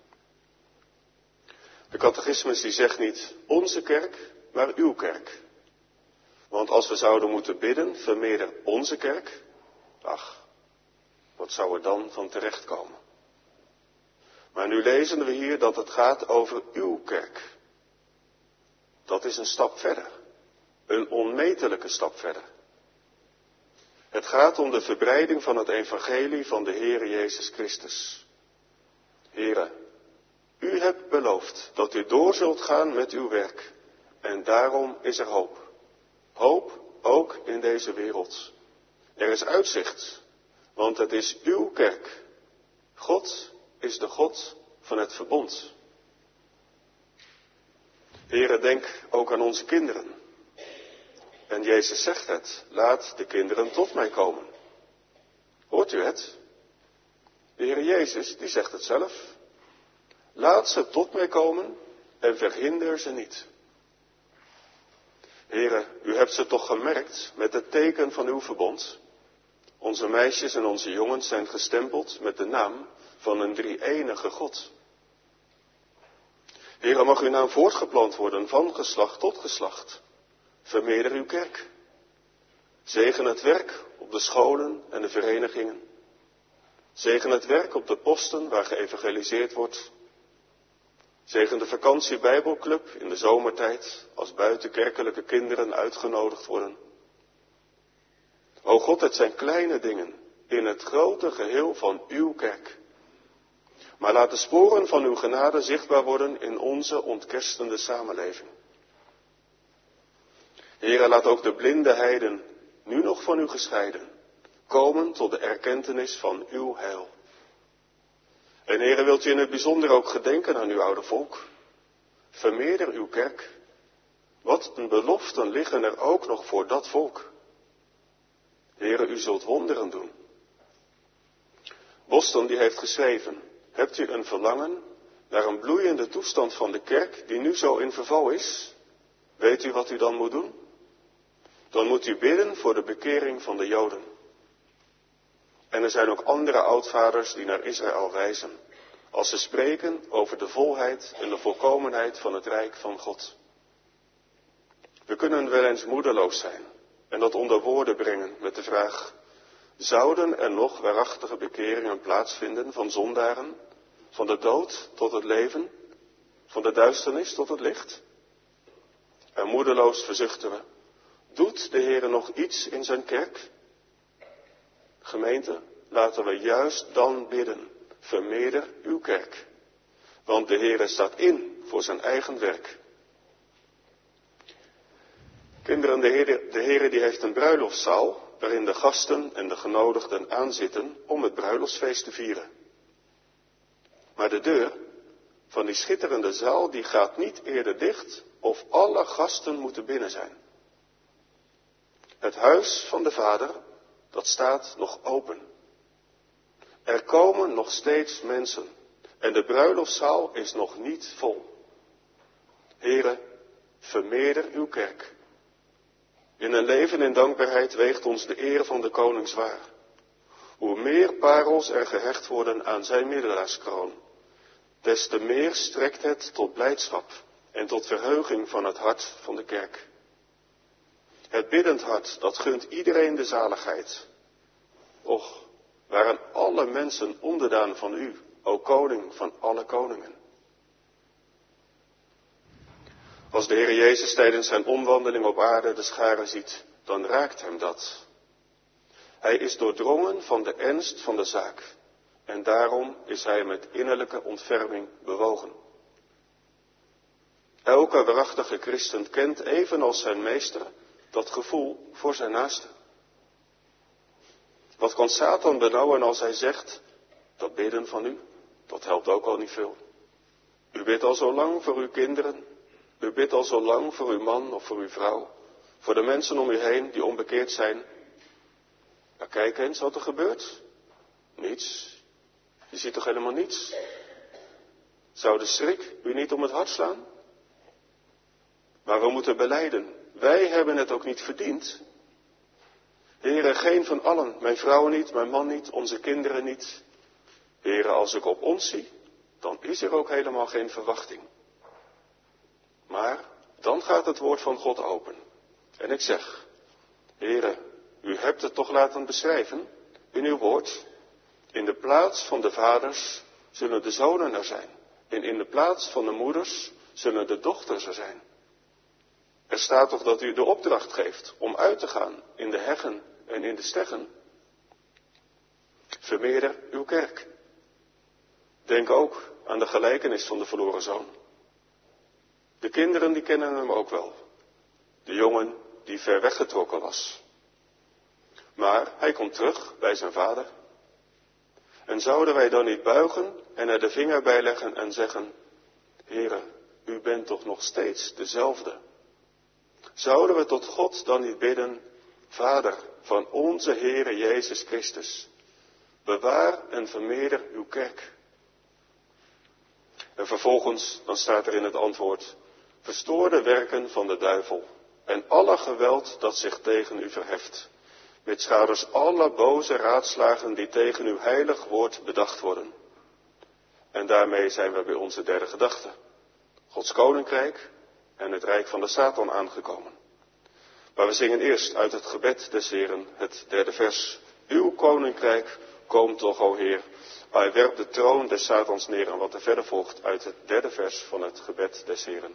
De catechismus die zegt niet onze kerk, maar uw kerk. Want als we zouden moeten bidden, vermeerder onze kerk. Ach, wat zou er dan van terechtkomen? Maar nu lezen we hier dat het gaat over uw kerk. Dat is een stap verder. Een onmetelijke stap verder. Het gaat om de verbreiding van het evangelie van de Heere Jezus Christus. Heere, u hebt beloofd dat u door zult gaan met uw werk. En daarom is er hoop. Hoop ook in deze wereld. Er is uitzicht, want het is uw kerk. God is de God van het verbond. Heere, denk ook aan onze kinderen. En Jezus zegt het, laat de kinderen tot mij komen. Hoort u het? De Heer Jezus, die zegt het zelf. Laat ze tot mij komen en verhinder ze niet. Heere, u hebt ze toch gemerkt met het teken van uw verbond. Onze meisjes en onze jongens zijn gestempeld met de naam van een drie-enige God. Heere, mag uw naam voortgeplant worden van geslacht tot geslacht. Vermeerder uw kerk. Zegen het werk op de scholen en de verenigingen. Zegen het werk op de posten waar geëvangeliseerd wordt. Zegen de vakantiebijbelclub in de zomertijd als buitenkerkelijke kinderen uitgenodigd worden. O God, het zijn kleine dingen in het grote geheel van uw kerk. Maar laat de sporen van uw genade zichtbaar worden in onze ontkerstende samenleving. Heere, laat ook de blinde heiden, nu nog van u gescheiden, komen tot de erkentenis van uw heil. En Heere, wilt u in het bijzonder ook gedenken aan uw oude volk? Vermeerder uw kerk. Wat een beloften liggen er ook nog voor dat volk. Heere, u zult wonderen doen. Boston die heeft geschreven, hebt u een verlangen naar een bloeiende toestand van de kerk die nu zo in verval is? Weet u wat u dan moet doen? Dan moet u bidden voor de bekering van de Joden. En er zijn ook andere oudvaders die naar Israël wijzen, als ze spreken over de volheid en de volkomenheid van het rijk van God. We kunnen wel eens moedeloos zijn en dat onder woorden brengen met de vraag, zouden er nog waarachtige bekeringen plaatsvinden van zondaren, van de dood tot het leven, van de duisternis tot het licht? En moedeloos verzuchten we, doet de Heere nog iets in zijn kerk? Gemeente, laten we juist dan bidden, vermeerder uw kerk. Want de Heere staat in voor zijn eigen werk. Kinderen, de Heere die heeft een bruiloftszaal waarin de gasten en de genodigden aanzitten om het bruiloftsfeest te vieren. Maar de deur van die schitterende zaal die gaat niet eerder dicht of alle gasten moeten binnen zijn. Het huis van de Vader, dat staat nog open. Er komen nog steeds mensen en de bruiloftszaal is nog niet vol. Heere, vermeerder uw kerk. In een leven in dankbaarheid weegt ons de eer van de koning zwaar. Hoe meer parels er gehecht worden aan zijn middelaarskroon, des te meer strekt het tot blijdschap en tot verheuging van het hart van de kerk. Het biddend hart, dat gunt iedereen de zaligheid. Och, waren alle mensen onderdaan van u, o koning van alle koningen. Als de Heer Jezus tijdens zijn omwandeling op aarde de scharen ziet, dan raakt hem dat. Hij is doordrongen van de ernst van de zaak en daarom is hij met innerlijke ontferming bewogen. Elke waarachtige christen kent evenals zijn meester dat gevoel voor zijn naaste. Wat kan Satan benauwen als hij zegt, dat bidden van u, dat helpt ook al niet veel. U bidt al zo lang voor uw kinderen, u bidt al zo lang voor uw man of voor uw vrouw, voor de mensen om u heen die onbekeerd zijn. Maar kijk eens wat er gebeurt. Niets. Je ziet toch helemaal niets? Zou de schrik u niet om het hart slaan? Maar we moeten belijden, wij hebben het ook niet verdiend. Heere, geen van allen, mijn vrouw niet, mijn man niet, onze kinderen niet. Heere, als ik op ons zie, dan is er ook helemaal geen verwachting. Maar dan gaat het woord van God open. En ik zeg, Heere, u hebt het toch laten beschrijven in uw woord. In de plaats van de vaders zullen de zonen er zijn. En in de plaats van de moeders zullen de dochters er zijn. Er staat toch dat u de opdracht geeft om uit te gaan in de heggen en in de steggen. Vermeerder uw kerk. Denk ook aan de gelijkenis van de verloren zoon. De kinderen die kennen hem ook wel. De jongen die ver weggetrokken was. Maar hij komt terug bij zijn vader. En zouden wij dan niet buigen en er de vinger bij leggen en zeggen, Heere, u bent toch nog steeds dezelfde. Zouden we tot God dan niet bidden, Vader van onze Heere Jezus Christus, bewaar en vermeerder uw kerk. En vervolgens, dan staat er in het antwoord, verstoor de werken van de duivel en alle geweld dat zich tegen u verheft. Met schouders alle boze raadslagen die tegen uw heilig woord bedacht worden. En daarmee zijn we bij onze derde gedachte. Gods koninkrijk en het rijk van de Satan aangekomen. Maar we zingen eerst uit het gebed des Heeren het derde vers. Uw koninkrijk, kom toch, o Heer. Hij werpt de troon des Satans neer en wat er verder volgt uit het derde vers van het gebed des Heeren.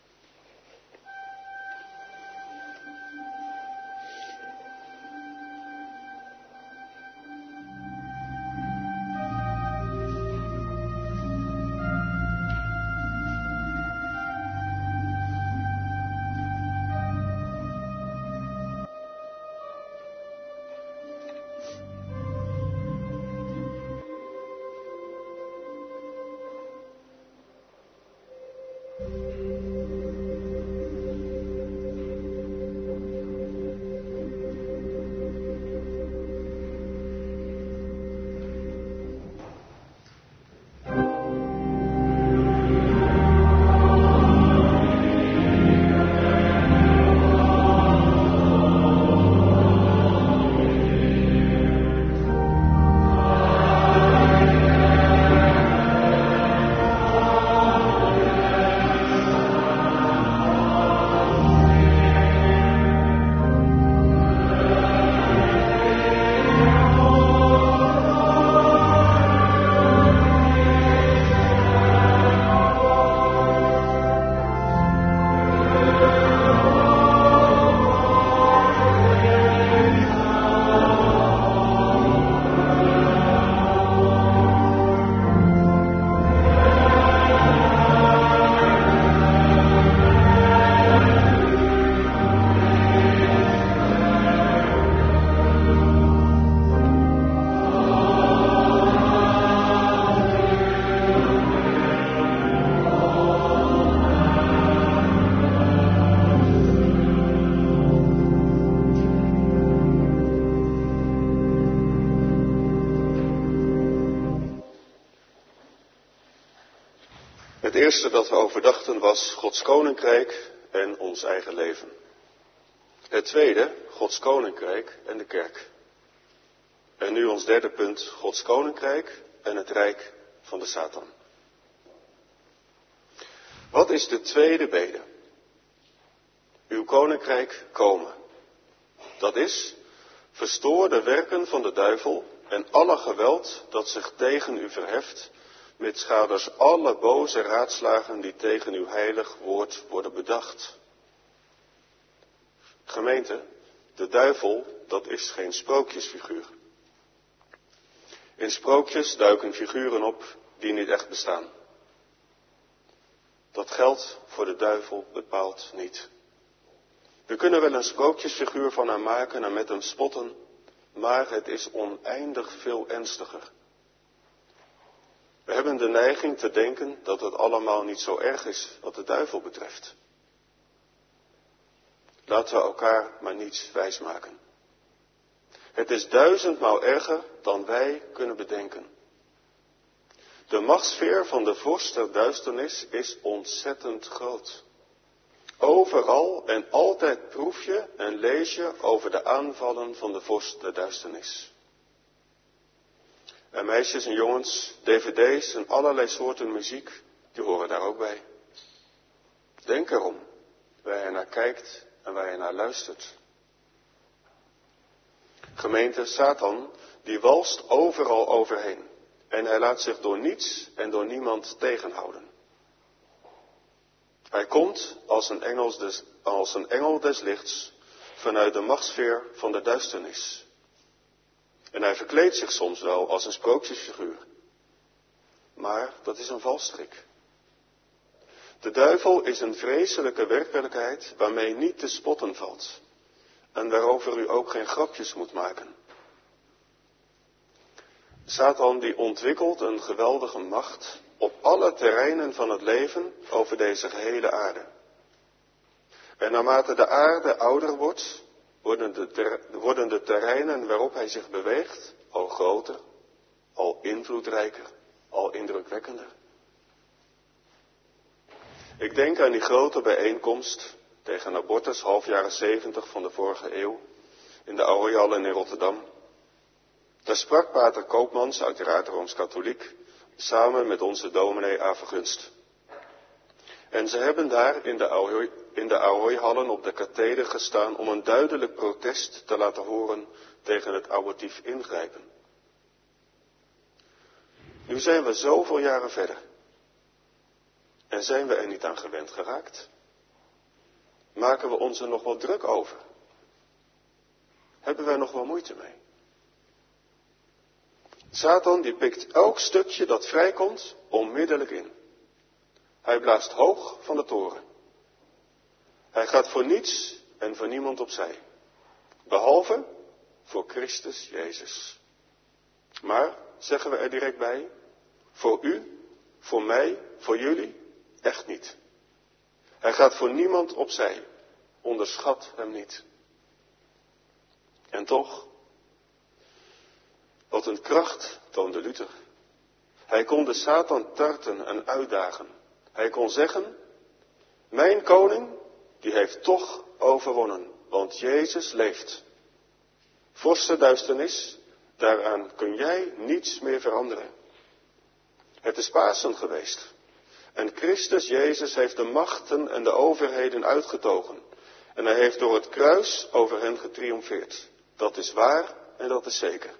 Het eerste dat we overdachten was Gods koninkrijk en ons eigen leven. Het tweede, Gods koninkrijk en de kerk. En nu ons derde punt, Gods koninkrijk en het rijk van de Satan. Wat is de tweede bede? Uw koninkrijk komen. Dat is, verstoor de werken van de duivel en alle geweld dat zich tegen u verheft, met schouders alle boze raadslagen die tegen uw heilig woord worden bedacht. Gemeente, de duivel, dat is geen sprookjesfiguur. In sprookjes duiken figuren op die niet echt bestaan. Dat geldt voor de duivel bepaald niet. We kunnen wel een sprookjesfiguur van hem maken en met hem spotten, maar het is oneindig veel ernstiger. We hebben de neiging te denken dat het allemaal niet zo erg is wat de duivel betreft. Laten we elkaar maar niets wijsmaken. Het is 1000-maal erger dan wij kunnen bedenken. De machtssfeer van de vorst der duisternis is ontzettend groot. Overal en altijd proef je en lees je over de aanvallen van de vorst der duisternis. En meisjes en jongens, dvd's en allerlei soorten muziek, die horen daar ook bij. Denk erom, waar je naar kijkt en waar je naar luistert. Gemeente, Satan, die walst overal overheen. En hij laat zich door niets en door niemand tegenhouden. Hij komt als een engel des lichts vanuit de machtssfeer van de duisternis. En hij verkleedt zich soms wel als een sprookjesfiguur. Maar dat is een valstrik. De duivel is een vreselijke werkelijkheid waarmee niet te spotten valt. En waarover u ook geen grapjes moet maken. Satan die ontwikkelt een geweldige macht op alle terreinen van het leven over deze gehele aarde. En naarmate de aarde ouder wordt, worden de terreinen waarop hij zich beweegt al groter, al invloedrijker, al indrukwekkender. Ik denk aan die grote bijeenkomst tegen abortus half jaren 70 van de vorige eeuw in de Aroeihallen in Rotterdam. Daar sprak pater Koopmans, uiteraard Rooms-Katholiek, samen met onze dominee Ave Gunst. En ze hebben daar in de Aroeihallen op de katheder gestaan om een duidelijk protest te laten horen tegen het abortief ingrijpen. Nu zijn we zoveel jaren verder. En zijn we er niet aan gewend geraakt? Maken we ons er nog wel druk over? Hebben wij nog wel moeite mee? Satan die pikt elk stukje dat vrijkomt onmiddellijk in. Hij blaast hoog van de toren. Hij gaat voor niets en voor niemand opzij. Behalve voor Christus Jezus. Maar, zeggen we er direct bij, voor u, voor mij, voor jullie, echt niet. Hij gaat voor niemand opzij. Onderschat hem niet. En toch, wat een kracht toonde Luther. Hij kon de Satan tarten en uitdagen. Hij kon zeggen, mijn koning, die heeft toch overwonnen, want Jezus leeft. Vorst duisternis, daaraan kun jij niets meer veranderen. Het is Pasen geweest. En Christus Jezus heeft de machten en de overheden uitgetogen. En hij heeft door het kruis over hen getriomfeerd. Dat is waar en dat is zeker.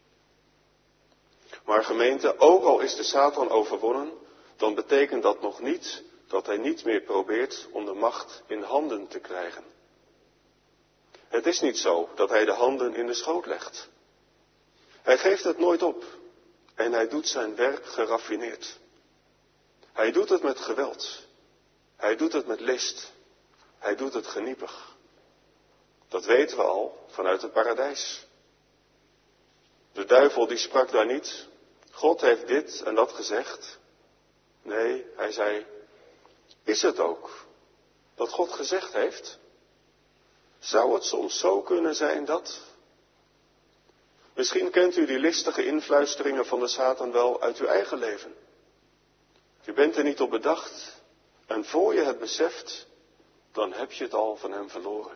Maar gemeente, ook al is de Satan overwonnen, dan betekent dat nog niet dat hij niet meer probeert om de macht in handen te krijgen. Het is niet zo dat hij de handen in de schoot legt. Hij geeft het nooit op en hij doet zijn werk geraffineerd. Hij doet het met geweld. Hij doet het met list. Hij doet het geniepig. Dat weten we al vanuit het paradijs. De duivel die sprak daar niet, God heeft dit en dat gezegd. Nee, hij zei, is het ook dat God gezegd heeft? Zou het soms zo kunnen zijn dat? Misschien kent u die listige influisteringen van de Satan wel uit uw eigen leven. Je bent er niet op bedacht en voor je het beseft, dan heb je het al van hem verloren.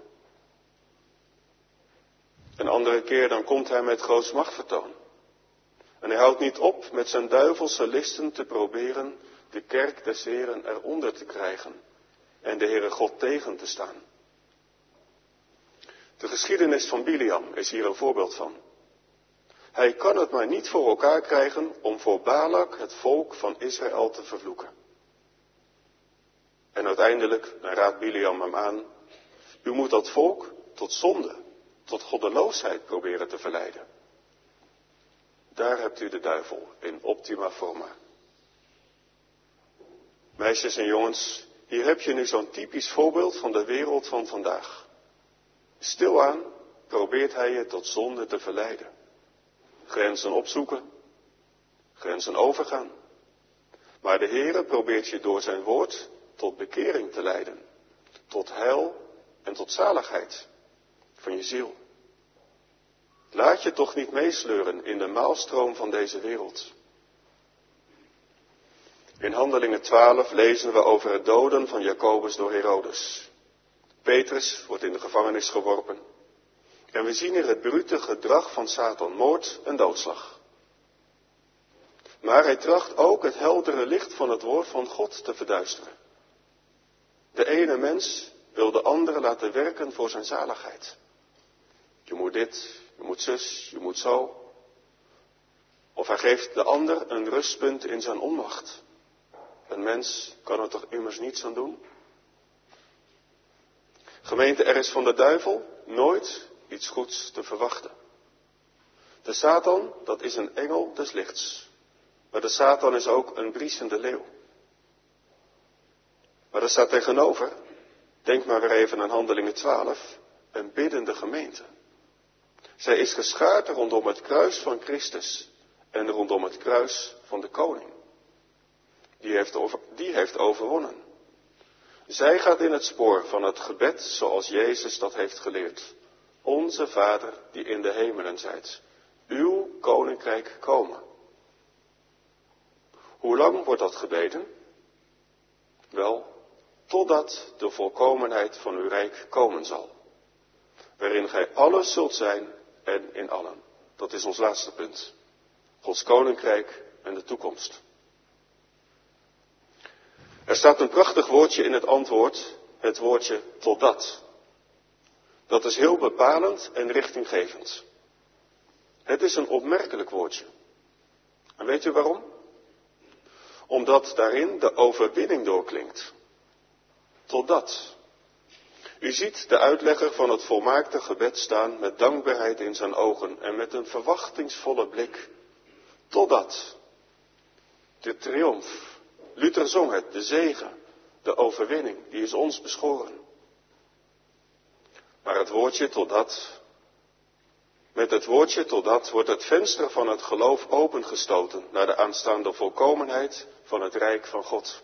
Een andere keer dan komt hij met groots machtvertoon. En hij houdt niet op met zijn duivelse listen te proberen de kerk des Heren eronder te krijgen en de Heere God tegen te staan. De geschiedenis van Biliam is hier een voorbeeld van. Hij kan het maar niet voor elkaar krijgen om voor Balak het volk van Israël te vervloeken. En uiteindelijk raadt Biliam hem aan, u moet dat volk tot zonde, tot goddeloosheid proberen te verleiden. Daar hebt u de duivel in optima forma. Meisjes en jongens, hier heb je nu zo'n typisch voorbeeld van de wereld van vandaag. Stilaan probeert hij je tot zonde te verleiden. Grenzen opzoeken, grenzen overgaan. Maar de Heere probeert je door zijn woord tot bekering te leiden. Tot heil en tot zaligheid van je ziel. Laat je toch niet meesleuren in de maalstroom van deze wereld. In Handelingen 12 lezen we over het doden van Jacobus door Herodes. Petrus wordt in de gevangenis geworpen. En we zien hier het brute gedrag van Satan, moord en doodslag. Maar hij tracht ook het heldere licht van het woord van God te verduisteren. De ene mens wil de andere laten werken voor zijn zaligheid. Je moet dit, je moet zus, je moet zo. Of hij geeft de ander een rustpunt in zijn onmacht. Een mens kan er toch immers niets aan doen? Gemeente, er is van de duivel nooit iets goeds te verwachten. De Satan, dat is een engel des lichts. Maar de Satan is ook een briesende leeuw. Maar er staat tegenover, denk maar weer even aan Handelingen 12, een biddende gemeente. Zij is geschaard rondom het kruis van Christus en rondom het kruis van de koning. Die heeft overwonnen. Zij gaat in het spoor van het gebed zoals Jezus dat heeft geleerd. Onze Vader die in de hemelen zijt, uw koninkrijk komen. Hoe lang wordt dat gebeden? Wel, totdat de volkomenheid van uw rijk komen zal. Waarin gij alles zult zijn en in allen. Dat is ons laatste punt. Gods koninkrijk en de toekomst. Er staat een prachtig woordje in het antwoord, het woordje totdat. Dat is heel bepalend en richtinggevend. Het is een opmerkelijk woordje. En weet u waarom? Omdat daarin de overwinning doorklinkt. Totdat. U ziet de uitlegger van het volmaakte gebed staan met dankbaarheid in zijn ogen en met een verwachtingsvolle blik. Totdat. De triomf. Luther zong het, de zegen, de overwinning, die is ons beschoren. Maar het woordje totdat, met het woordje totdat wordt het venster van het geloof opengestoten naar de aanstaande volkomenheid van het rijk van God.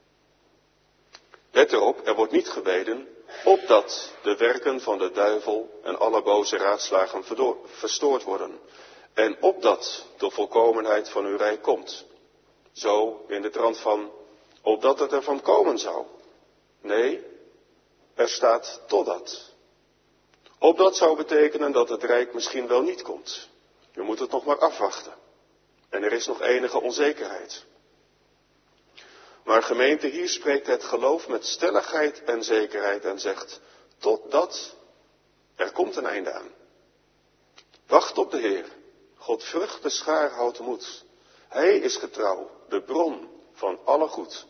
Let erop, er wordt niet gebeden, opdat de werken van de duivel en alle boze raadslagen verstoord worden. En opdat de volkomenheid van uw rijk komt. Zo in de trant van, opdat het ervan komen zou. Nee, er staat totdat. Opdat zou betekenen dat het rijk misschien wel niet komt. Je moet het nog maar afwachten. En er is nog enige onzekerheid. Maar gemeente, hier spreekt het geloof met stelligheid en zekerheid en zegt, totdat er komt een einde aan. Wacht op de Heer. God vrucht de schaar houdt moed. Hij is getrouw, de bron van alle goed.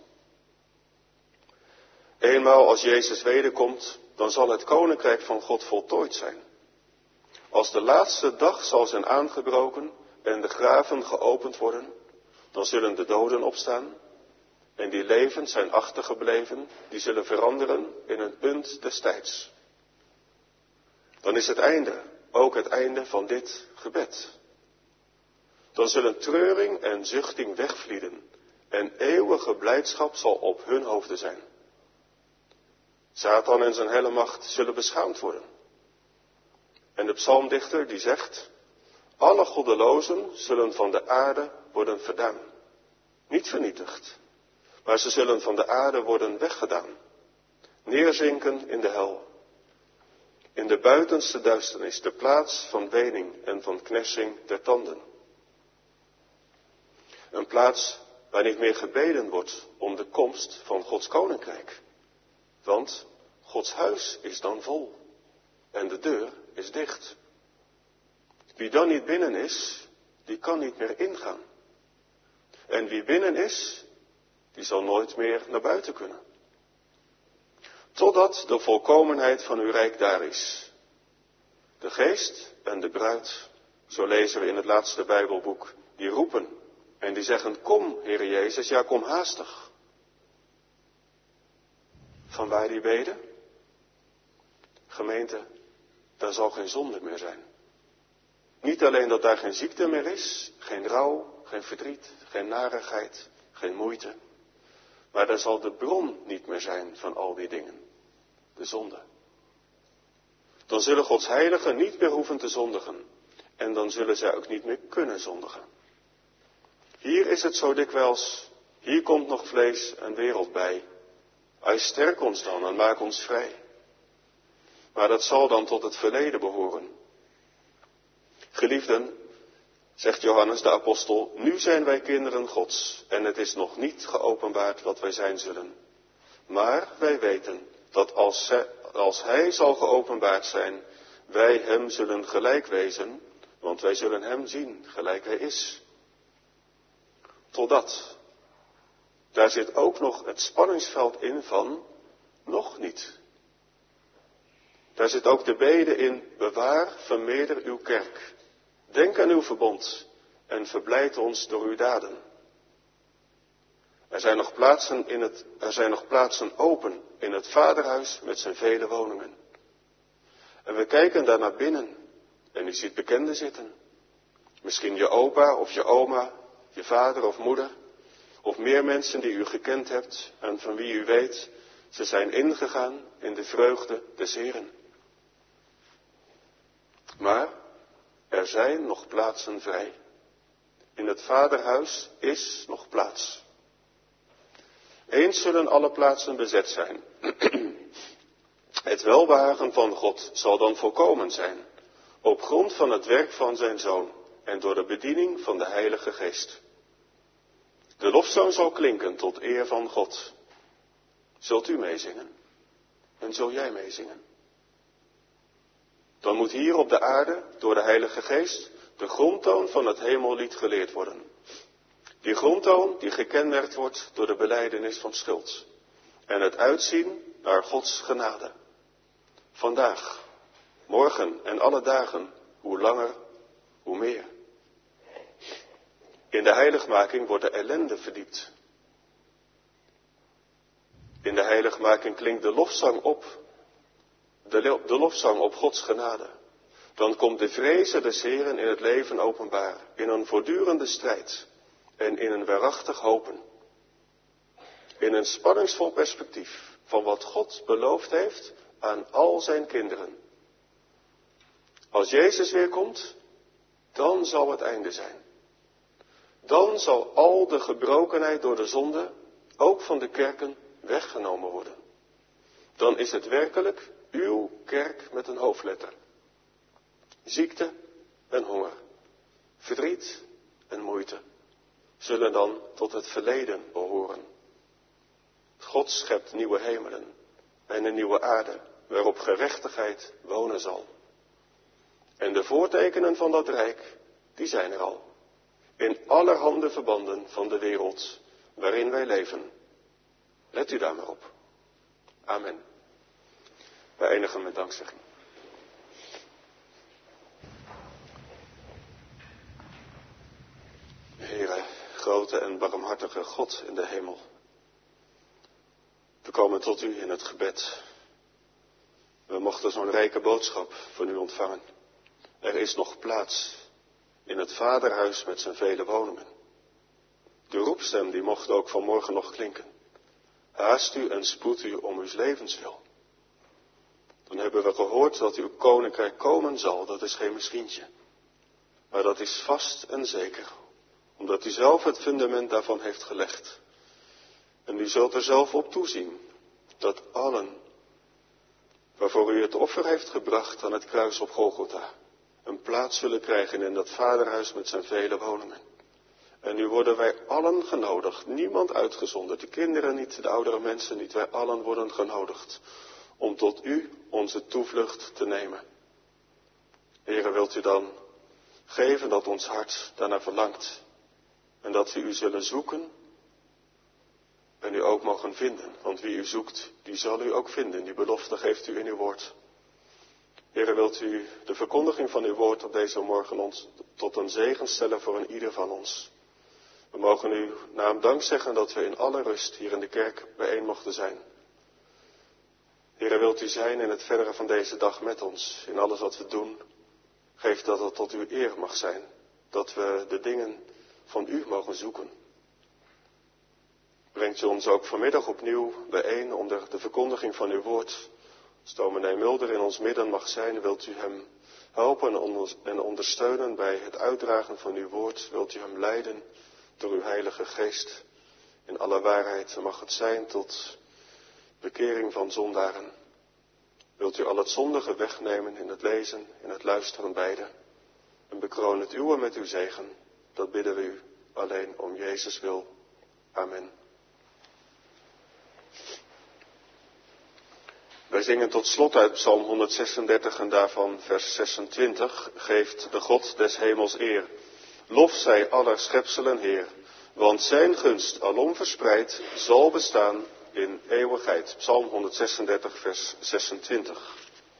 Eenmaal als Jezus wederkomt, dan zal het koninkrijk van God voltooid zijn. Als de laatste dag zal zijn aangebroken en de graven geopend worden, dan zullen de doden opstaan en die levend zijn achtergebleven, die zullen veranderen in een punt des tijds. Dan is het einde, ook het einde van dit gebed. Dan zullen treuring en zuchting wegvlieden en eeuwige blijdschap zal op hun hoofden zijn. Satan en zijn helle macht zullen beschaamd worden. En de psalmdichter die zegt, alle goddelozen zullen van de aarde worden verdaan. Niet vernietigd, maar ze zullen van de aarde worden weggedaan. Neerzinken in de hel. In de buitenste duisternis, de plaats van wening en van knersing der tanden. Een plaats waar niet meer gebeden wordt om de komst van Gods koninkrijk. Want Gods huis is dan vol en de deur is dicht. Wie dan niet binnen is, die kan niet meer ingaan. En wie binnen is, die zal nooit meer naar buiten kunnen. Totdat de volkomenheid van uw rijk daar is. De geest en de bruid, zo lezen we in het laatste Bijbelboek, die roepen en die zeggen, kom Heere Jezus, ja kom haastig. Vanwaar die beden? Gemeente, daar zal geen zonde meer zijn. Niet alleen dat daar geen ziekte meer is, geen rouw, geen verdriet, geen narigheid, geen moeite. Maar daar zal de bron niet meer zijn van al die dingen. De zonde. Dan zullen Gods heiligen niet meer hoeven te zondigen. En dan zullen zij ook niet meer kunnen zondigen. Hier is het zo dikwijls, hier komt nog vlees en wereld bij. Hij sterk ons dan en maak ons vrij. Maar dat zal dan tot het verleden behoren. Geliefden, zegt Johannes de apostel, nu zijn wij kinderen Gods en het is nog niet geopenbaard wat wij zijn zullen. Maar wij weten dat als Hij zal geopenbaard zijn, wij Hem zullen gelijk wezen, want wij zullen Hem zien gelijk Hij is. Totdat, daar zit ook nog het spanningsveld in van nog niet. Daar zit ook de bede in, bewaar, vermeerder uw kerk. Denk aan uw verbond en verblijd ons door uw daden. Er zijn nog plaatsen open in het vaderhuis met zijn vele woningen. En we kijken daar naar binnen en u ziet bekenden zitten. Misschien je opa of je oma, je vader of moeder, of meer mensen die u gekend hebt en van wie u weet, ze zijn ingegaan in de vreugde des Heren. Maar er zijn nog plaatsen vrij. In het vaderhuis is nog plaats. Eens zullen alle plaatsen bezet zijn. Het welbehagen van God zal dan volkomen zijn, op grond van het werk van zijn Zoon en door de bediening van de Heilige Geest. De lofzang zal klinken tot eer van God. Zult u meezingen? En zul jij meezingen? Dan moet hier op de aarde, door de Heilige Geest, de grondtoon van het hemellied geleerd worden. Die grondtoon die gekenmerkt wordt door de belijdenis van schuld. En het uitzien naar Gods genade. Vandaag, morgen en alle dagen, hoe langer, hoe meer. In de heiligmaking wordt de ellende verdiept. In de heiligmaking klinkt de lofzang op Gods genade. Dan komt de vreze des Heren in het leven openbaar, in een voortdurende strijd en in een waarachtig hopen. In een spanningsvol perspectief van wat God beloofd heeft aan al zijn kinderen. Als Jezus weer komt, dan zal het einde zijn. Dan zal al de gebrokenheid door de zonde, ook van de kerken, weggenomen worden. Dan is het werkelijk uw kerk met een hoofdletter. Ziekte en honger, verdriet en moeite zullen dan tot het verleden behoren. God schept nieuwe hemelen en een nieuwe aarde waarop gerechtigheid wonen zal. En de voortekenen van dat rijk, die zijn er al. In allerhande verbanden van de wereld waarin wij leven. Let u daar maar op. Amen. Wij eindigen met dankzegging. Heere, grote en barmhartige God in de hemel. We komen tot u in het gebed. We mochten zo'n rijke boodschap van u ontvangen. Er is nog plaats in het vaderhuis met zijn vele woningen. De roepstem die mocht ook vanmorgen nog klinken. Haast u en spoed u om uw levenswil. Dan hebben we gehoord dat uw koninkrijk komen zal, dat is geen misschientje. Maar dat is vast en zeker, omdat u zelf het fundament daarvan heeft gelegd. En u zult er zelf op toezien, dat allen, waarvoor u het offer heeft gebracht aan het kruis op Golgotha, een plaats zullen krijgen in dat vaderhuis met zijn vele woningen. En nu worden wij allen genodigd, niemand uitgezonderd, de kinderen niet, de oudere mensen niet, wij allen worden genodigd om tot u onze toevlucht te nemen. Heere, wilt u dan geven dat ons hart daarnaar verlangt en dat we u zullen zoeken en u ook mogen vinden, want wie u zoekt, die zal u ook vinden, die belofte geeft u in uw woord. Heere, wilt u de verkondiging van uw woord op deze morgen ons tot een zegen stellen voor een ieder van ons. We mogen uw naam dank zeggen dat we in alle rust hier in de kerk bijeen mochten zijn. Heere, wilt u zijn in het verdere van deze dag met ons, in alles wat we doen. Geef dat het tot uw eer mag zijn, dat we de dingen van u mogen zoeken. Brengt u ons ook vanmiddag opnieuw bijeen onder de verkondiging van uw woord. Als dominee Mulder in ons midden mag zijn, wilt u hem helpen en ondersteunen bij het uitdragen van uw woord. Wilt u hem leiden door uw Heilige Geest in alle waarheid. En mag het zijn tot bekering van zondaren. Wilt u al het zondige wegnemen in het lezen, in het luisteren beide. En bekroon het uwe met uw zegen. Dat bidden we u alleen om Jezus wil. Amen. Wij zingen tot slot uit Psalm 136 en daarvan vers 26. Geeft de God des hemels eer. Lof zij aller schepselen Heer. Want zijn gunst alom verspreid zal bestaan in eeuwigheid. Psalm 136 vers 26.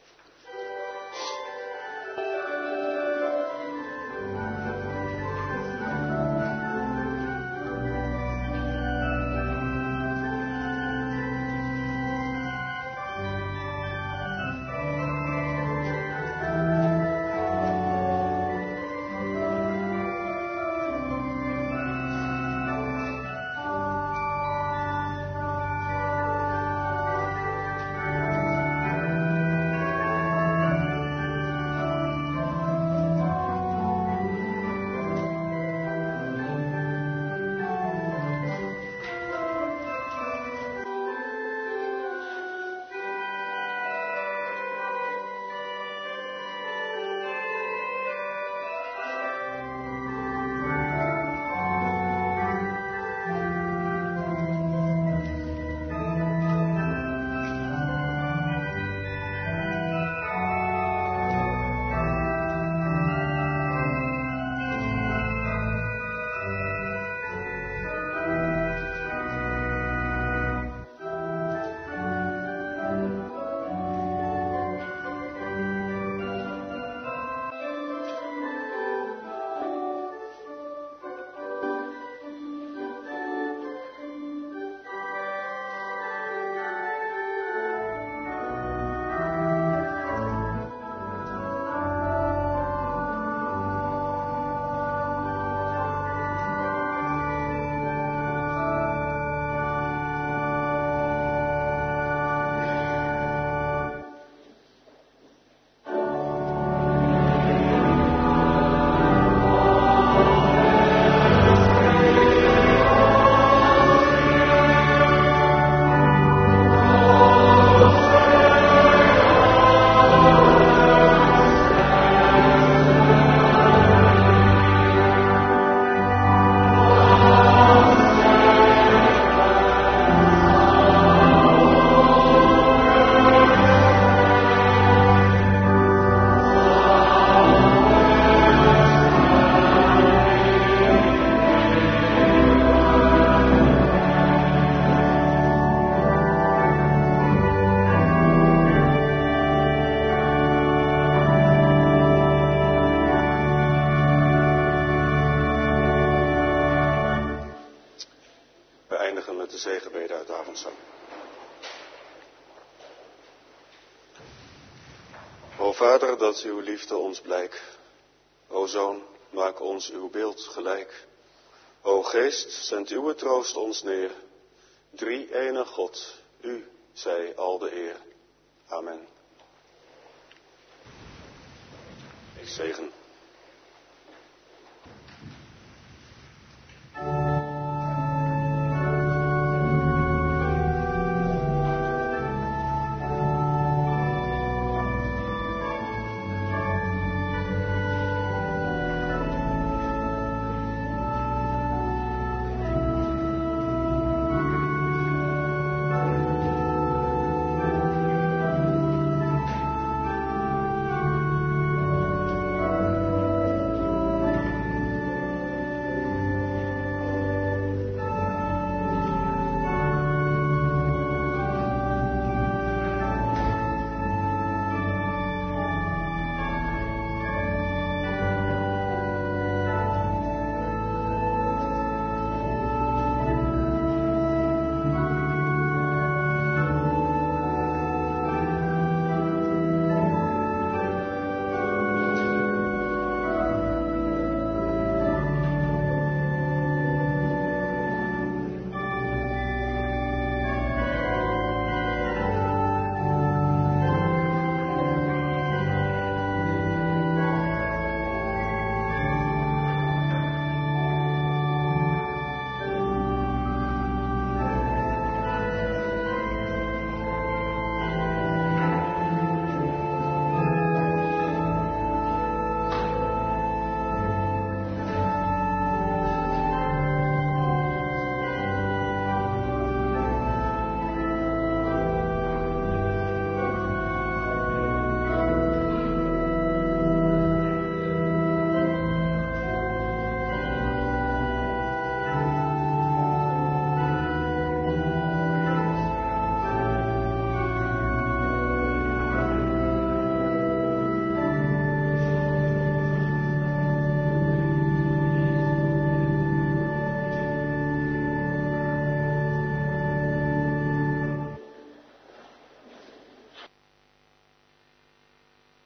Met de zegenbede uit de avondzang. O Vader, dat uw liefde ons blijk. O Zoon, maak ons uw beeld gelijk. O Geest, zend uw troost ons neer. Drie-enig God, u zij al de eer. Amen. Ik zegen.